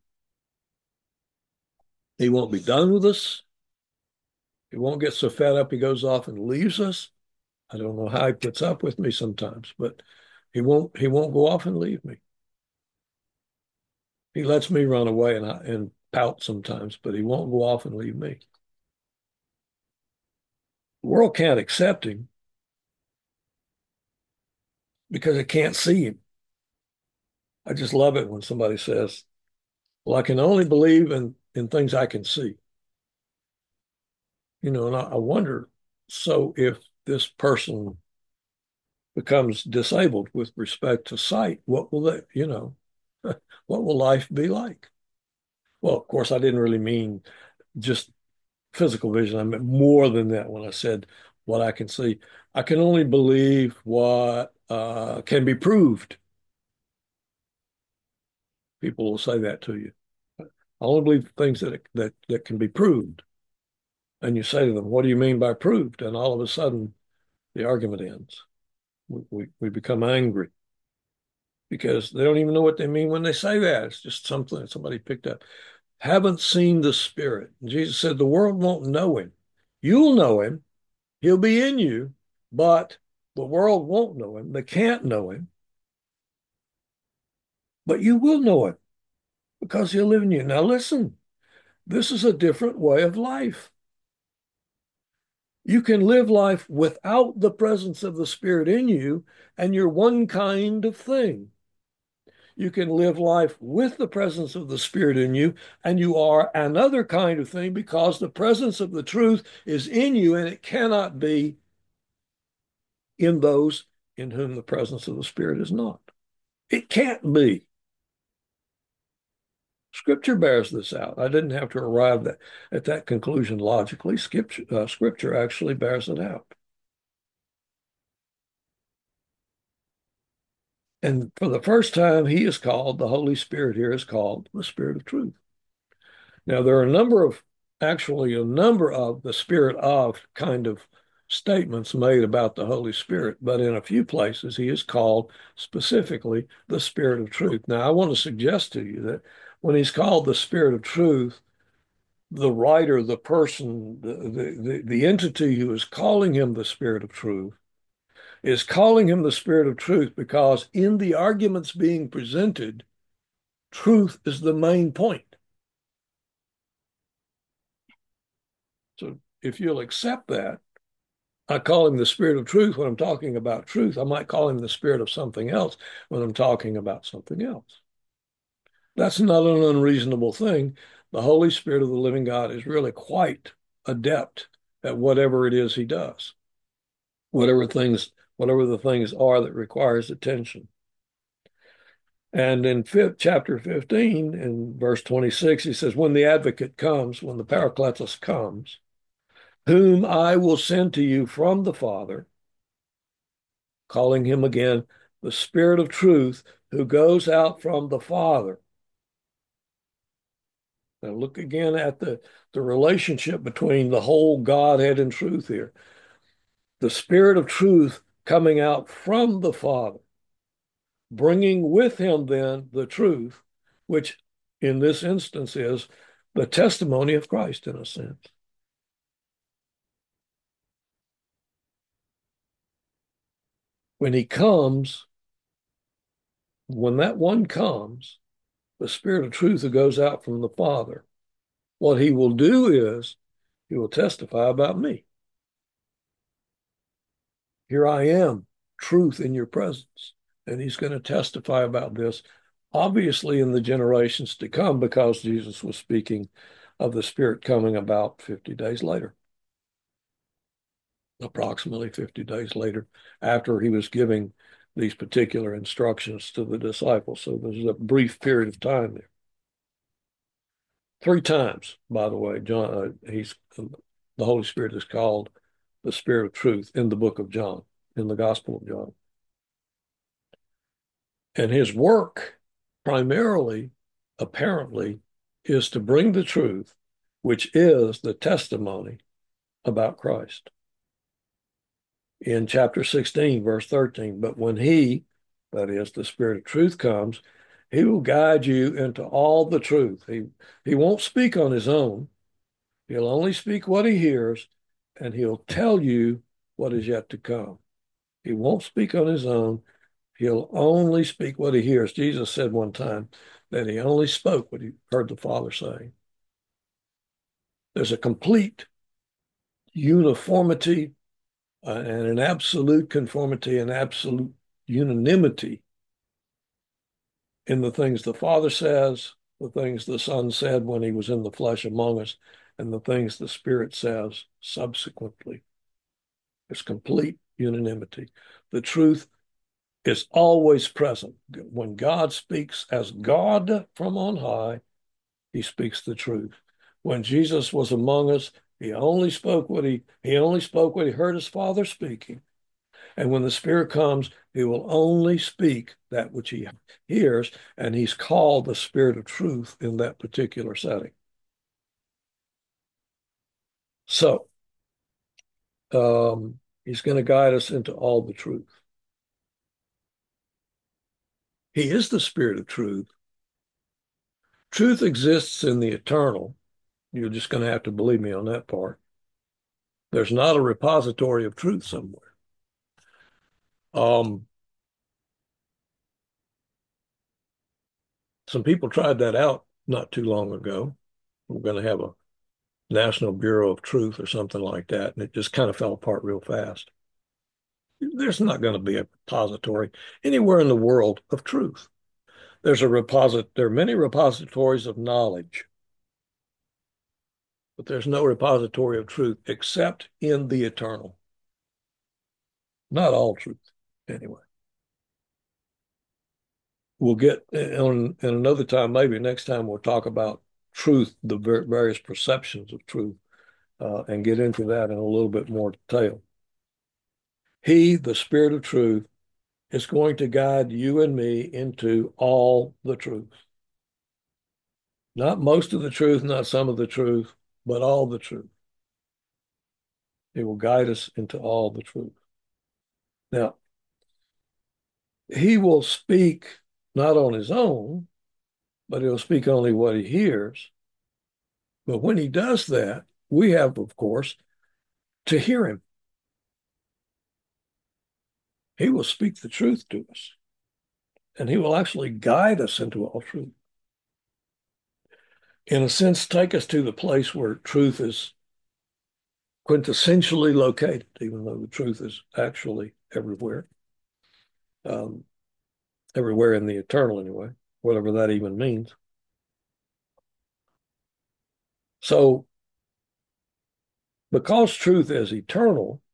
He won't be done with us. He won't get so fed up he goes off and leaves us. I don't know how he puts up with me sometimes, but he won't he won't go off and leave me. He lets me run away and, and pout sometimes, but he won't go off and leave me. The world can't accept him because it can't see him. I just love it when somebody says, well, I can only believe in, in things I can see. You know, and I, I wonder, so if this person becomes disabled with respect to sight, what will that, you know, what will life be like? Well, of course, I didn't really mean just physical vision. I meant more than that when I said what I can see. I can only believe what uh, can be proved. People will say that to you. I only believe things that that that can be proved. And you say to them, "What do you mean by proved?" And all of a sudden, the argument ends. We we, we become angry because they don't even know what they mean when they say that. It's just something that somebody picked up. Haven't seen the Spirit. And Jesus said, "The world won't know him. You'll know him. He'll be in you, but the world won't know him. They can't know him, but you will know him because he'll live in you." Now, listen, this is a different way of life. You can live life without the presence of the Spirit in you, and you're one kind of thing. You can live life with the presence of the Spirit in you, and you are another kind of thing, because the presence of the truth is in you, and it cannot be in those in whom the presence of the Spirit is not. It can't be. Scripture bears this out. I didn't have to arrive that, at that conclusion logically. Scripture, uh, scripture actually bears it out. And for the first time, he is called, the Holy Spirit here is called the Spirit of truth. Now, there are a number of, actually, a number of the spirit of kind of statements made about the Holy Spirit, but in a few places, he is called specifically the Spirit of truth. Now, I want to suggest to you that when he's called the Spirit of truth, the writer, the person, the, the, the entity who is calling him the Spirit of truth, is calling him the Spirit of truth because in the arguments being presented, truth is the main point. So if you'll accept that, I call him the Spirit of truth when I'm talking about truth. I might call him the Spirit of something else when I'm talking about something else. That's not an unreasonable thing. The Holy Spirit of the living God is really quite adept at whatever it is he does, whatever things, whatever the things are that requires attention. And in fifth, chapter fifteen, in verse twenty-six, he says, when the advocate comes, when the Paracletus comes, whom I will send to you from the Father, calling him again the Spirit of truth, who goes out from the Father. Now look again at the, the relationship between the whole Godhead and truth here. The Spirit of truth coming out from the Father, bringing with him then the truth, which in this instance is the testimony of Christ in a sense. When he comes, when that one comes, the Spirit of truth that goes out from the Father, what he will do is he will testify about me. Here I am, truth in your presence. And he's going to testify about this, obviously, in the generations to come, because Jesus was speaking of the Spirit coming about fifty days later, approximately fifty days later, after he was giving these particular instructions to the disciples. So there's a brief period of time there. Three times, by the way, John, uh, he's the Holy Spirit is called the Spirit of truth in the book of John, in the Gospel of John. And his work primarily, apparently, is to bring the truth, which is the testimony about Christ. In chapter sixteen, verse thirteen, but when he, that is the Spirit of truth, comes, he will guide you into all the truth. He, he won't speak on his own. He'll only speak what he hears, and he'll tell you what is yet to come. He won't speak on his own. He'll only speak what he hears. Jesus said one time that he only spoke what he heard the Father say. There's a complete uniformity uh, and an absolute conformity and absolute unanimity in the things the Father says, the things the Son said when he was in the flesh among us, and the things the Spirit says subsequently. There's complete unanimity. The truth is always present. When God speaks as God from on high, he speaks the truth. When Jesus was among us, he only spoke what he he only spoke what he heard his Father speaking. And when the Spirit comes, he will only speak that which he hears, and he's called the Spirit of truth in that particular setting. So um, he's going to guide us into all the truth. He is the Spirit of truth. Truth exists in the eternal. You're just going to have to believe me on that part. There's not a repository of truth somewhere. Um, some people tried that out not too long ago. We're going to have a National Bureau of Truth or something like that, and it just kind of fell apart real fast. There's not going to be a repository anywhere in the world of truth. There's a reposit. There are many repositories of knowledge, but there's no repository of truth except in the eternal. Not all truth, anyway. We'll get on in another time, maybe next time we'll talk about truth, the various perceptions of truth, uh, and get into that in a little bit more detail. He, the Spirit of truth, is going to guide you and me into all the truth. Not most of the truth, not some of the truth, but all the truth. He will guide us into all the truth. Now, he will speak not on his own, but he'll speak only what he hears. But when he does that, we have, of course, to hear him. He will speak the truth to us, and he will actually guide us into all truth. In a sense, take us to the place where truth is quintessentially located, even though the truth is actually everywhere, um, everywhere in the eternal anyway, whatever that even means. So, because truth is eternal,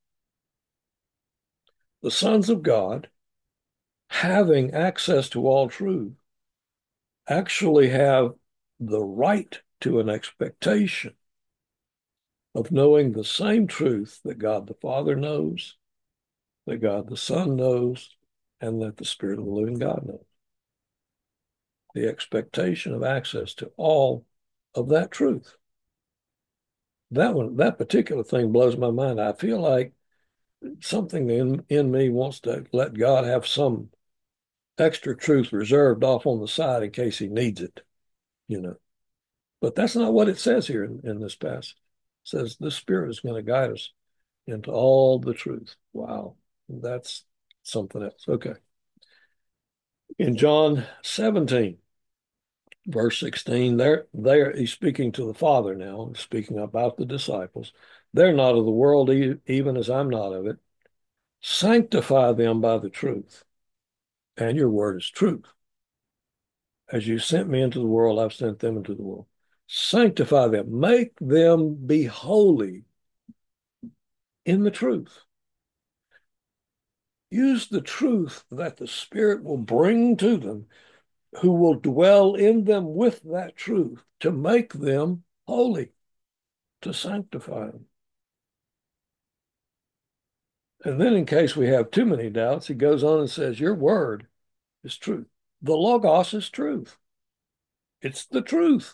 the sons of God, having access to all truth, actually have the right to an expectation of knowing the same truth that God the Father knows, that God the Son knows, and that the Spirit of the living God knows. The expectation of access to all of that truth. That one, that particular thing blows my mind. I feel like something in, in me wants to let God have some extra truth reserved off on the side in case he needs it, you know. But that's not what it says here in, in this passage. It says the Spirit is going to guide us into all the truth. Wow. That's something else. Okay. In John seventeen, verse sixteen, there, there he's speaking to the Father now, speaking about the disciples. They're not of the world, even as I'm not of it. Sanctify them by the truth, and your word is truth. As you sent me into the world, I've sent them into the world. Sanctify them, make them be holy in the truth. Use the truth that the Spirit will bring to them, who will dwell in them with that truth to make them holy, to sanctify them. And then in case we have too many doubts, he goes on and says, your word is truth. The Logos is truth. It's the truth.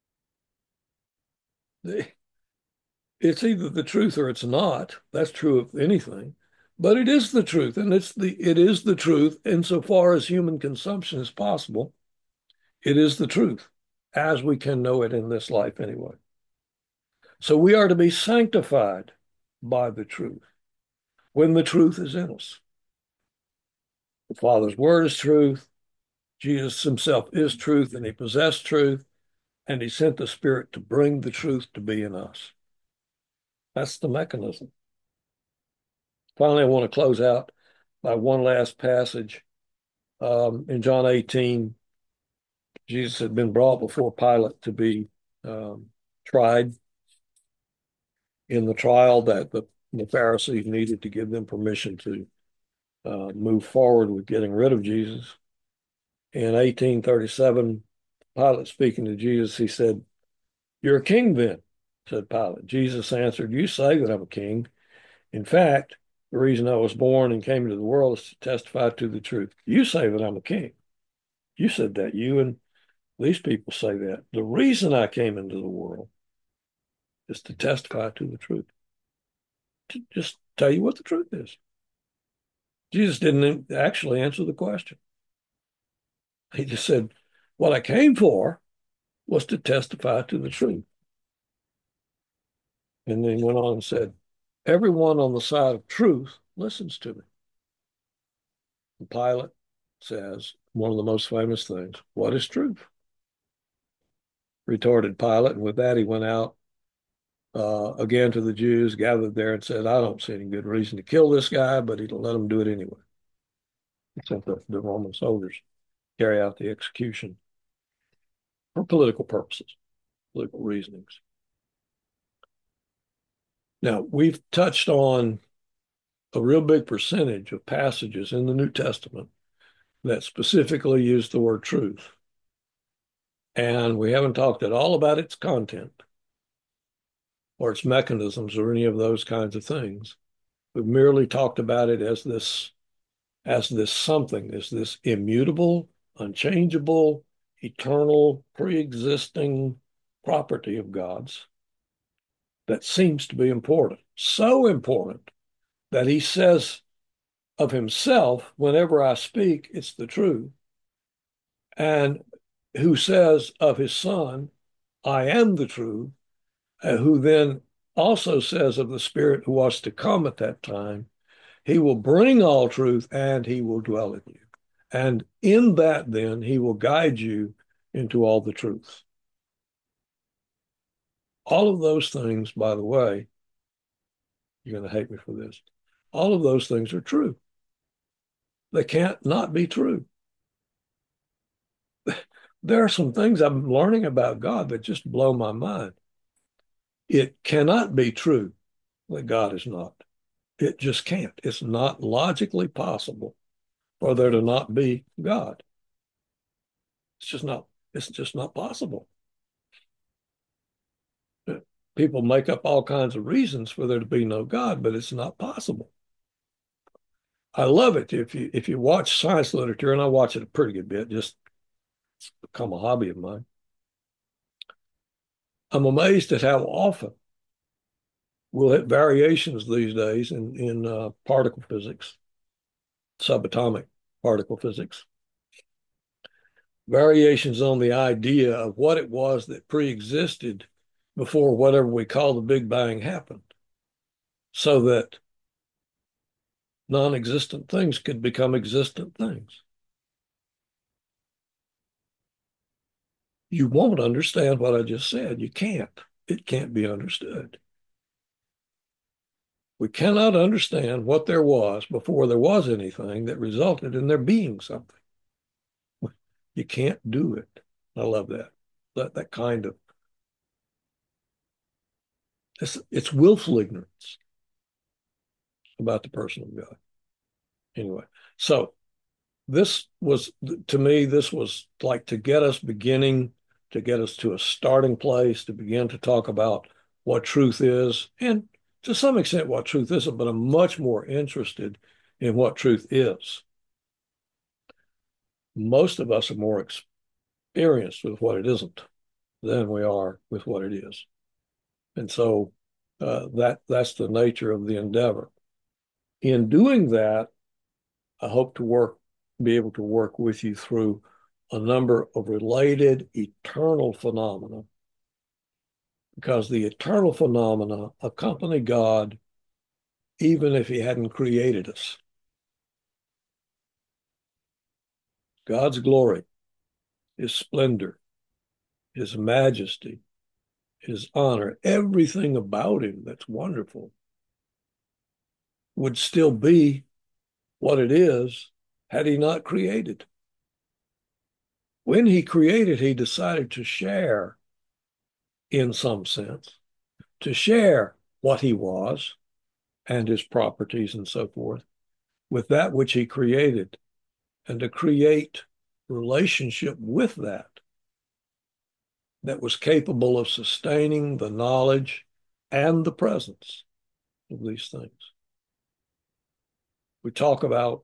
It's either the truth or it's not. That's true of anything. But it is the truth, and it's the it is the truth insofar as human consumption is possible. It is the truth, as we can know it in this life anyway. So we are to be sanctified by the truth when the truth is in us. The Father's word is truth. Jesus himself is truth, and he possessed truth, and he sent the Spirit to bring the truth to be in us. That's the mechanism. Finally, I want to close out by one last passage. Um, in John eighteen, Jesus had been brought before Pilate to be um, tried. In the trial that the, the Pharisees needed to give them permission to uh, move forward with getting rid of Jesus. In eighteen thirty-seven, Pilate speaking to Jesus, he said, you're a king then, said Pilate. Jesus answered, you say that I'm a king. In fact, the reason I was born and came into the world is to testify to the truth. You say that I'm a king. You said that. You and these people say that. The reason I came into the world is to testify to the truth, to just tell you what the truth is. Jesus didn't actually answer the question. He just said, what I came for was to testify to the truth. And then he went on and said, everyone on the side of truth listens to me. And Pilate says one of the most famous things, what is truth? Retorted Pilate, and with that he went out uh, again to the Jews, gathered there and said, I don't see any good reason to kill this guy, but he'll let them do it anyway. He sent the, the Roman soldiers carry out the execution for political purposes, political reasonings. Now, we've touched on a real big percentage of passages in the New Testament that specifically use the word truth. And we haven't talked at all about its content or its mechanisms or any of those kinds of things. We've merely talked about it as this, as this something, as this immutable, unchangeable, eternal, pre-existing property of God's that seems to be important. So important that he says of himself, whenever I speak, it's the truth. And who says of his son, I am the truth, and who then also says of the Spirit who was to come at that time, he will bring all truth and he will dwell in you. And in that, then, he will guide you into all the truth. All of those things, by the way, you're going to hate me for this, all of those things are true. They can't not be true. There are some things I'm learning about God that just blow my mind. It cannot be true that God is not. It just can't. It's not logically possible for there to not be God. It's just not, it's just not possible. People make up all kinds of reasons for there to be no God, but it's not possible. I love it. If you if you watch science literature, and I watch it a pretty good bit, just it's become a hobby of mine. I'm amazed at how often we'll hit variations these days in, in uh, particle physics, subatomic particle physics, variations on the idea of what it was that pre-existed before whatever we call the Big Bang happened, so that non-existent things could become existent things. You won't understand what I just said. You can't. It can't be understood. We cannot understand what there was before there was anything that resulted in there being something. You can't do it. I love that. That, that kind of, it's, it's willful ignorance about the person of God. Anyway, so this was, to me, this was like to get us beginning, to get us to a starting place, to begin to talk about what truth is, and to some extent what truth isn't, but I'm much more interested in what truth is. Most of us are more experienced with what it isn't than we are with what it is. And so uh, that that's the nature of the endeavor. In doing that, I hope to work, be able to work with you through a number of related eternal phenomena, because the eternal phenomena accompany God even if he hadn't created us. God's glory, his splendor, his majesty, his honor, everything about him that's wonderful would still be what it is had he not created. When he created, he decided to share, in some sense, to share what he was and his properties and so forth with that which he created, and to create relationship with that that was capable of sustaining the knowledge and the presence of these things. We talk about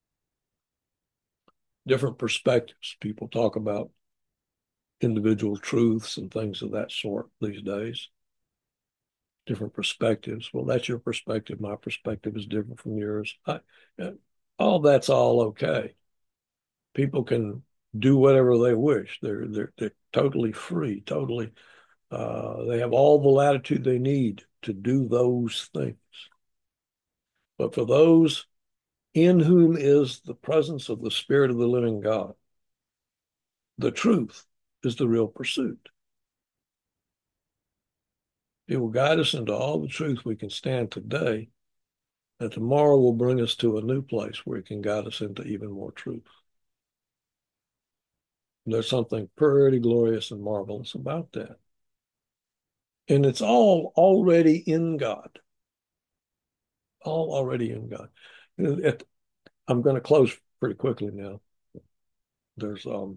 different perspectives. People talk about individual truths and things of that sort these days. Different perspectives. Well, that's your perspective. My perspective is different from yours. I, all that's all okay. People can do whatever they wish. They're they're they're totally free. Totally, uh, they have all the latitude they need to do those things. But for those in whom is the presence of the Spirit of the living God, the truth is the real pursuit. It will guide us into all the truth we can stand today, and tomorrow will bring us to a new place where it can guide us into even more truth. There's something pretty glorious and marvelous about that. And it's all already in God. All already in God. It, I'm going to close pretty quickly now. There's um,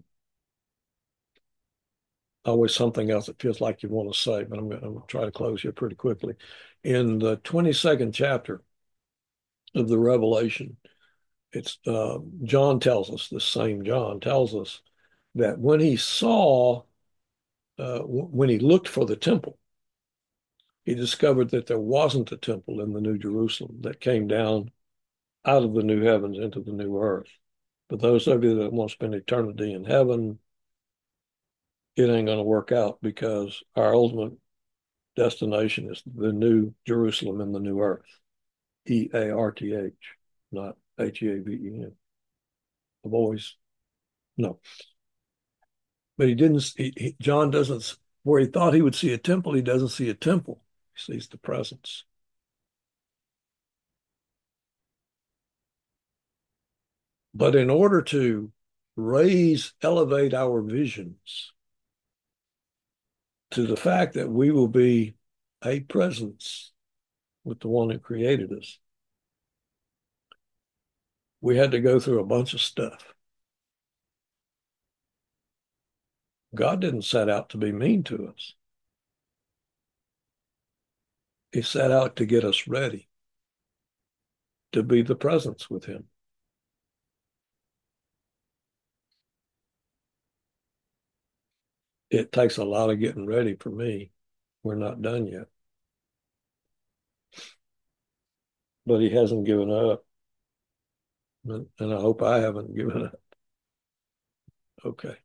always something else that feels like you want to say, but I'm going to try to close here pretty quickly. In the twenty-second chapter of the Revelation, it's uh, John tells us, the same John tells us that when he saw, uh, w- when he looked for the temple, he discovered that there wasn't a temple in the New Jerusalem that came down out of the new heavens into the new earth. But those of you that want to spend eternity in heaven, it ain't going to work out, because our ultimate destination is the new Jerusalem in the new earth. E A R T H, not H E A V E N. I've always, no. But he didn't, he, he, John doesn't, where he thought he would see a temple, he doesn't see a temple. He sees the presence. But in order to raise, elevate our visions to the fact that we will be a presence with the one who created us, we had to go through a bunch of stuff. God didn't set out to be mean to us. He set out to get us ready to be the presence with him. It takes a lot of getting ready for me. we're not done yet. But he hasn't given up. And, and I hope I haven't given up. Okay.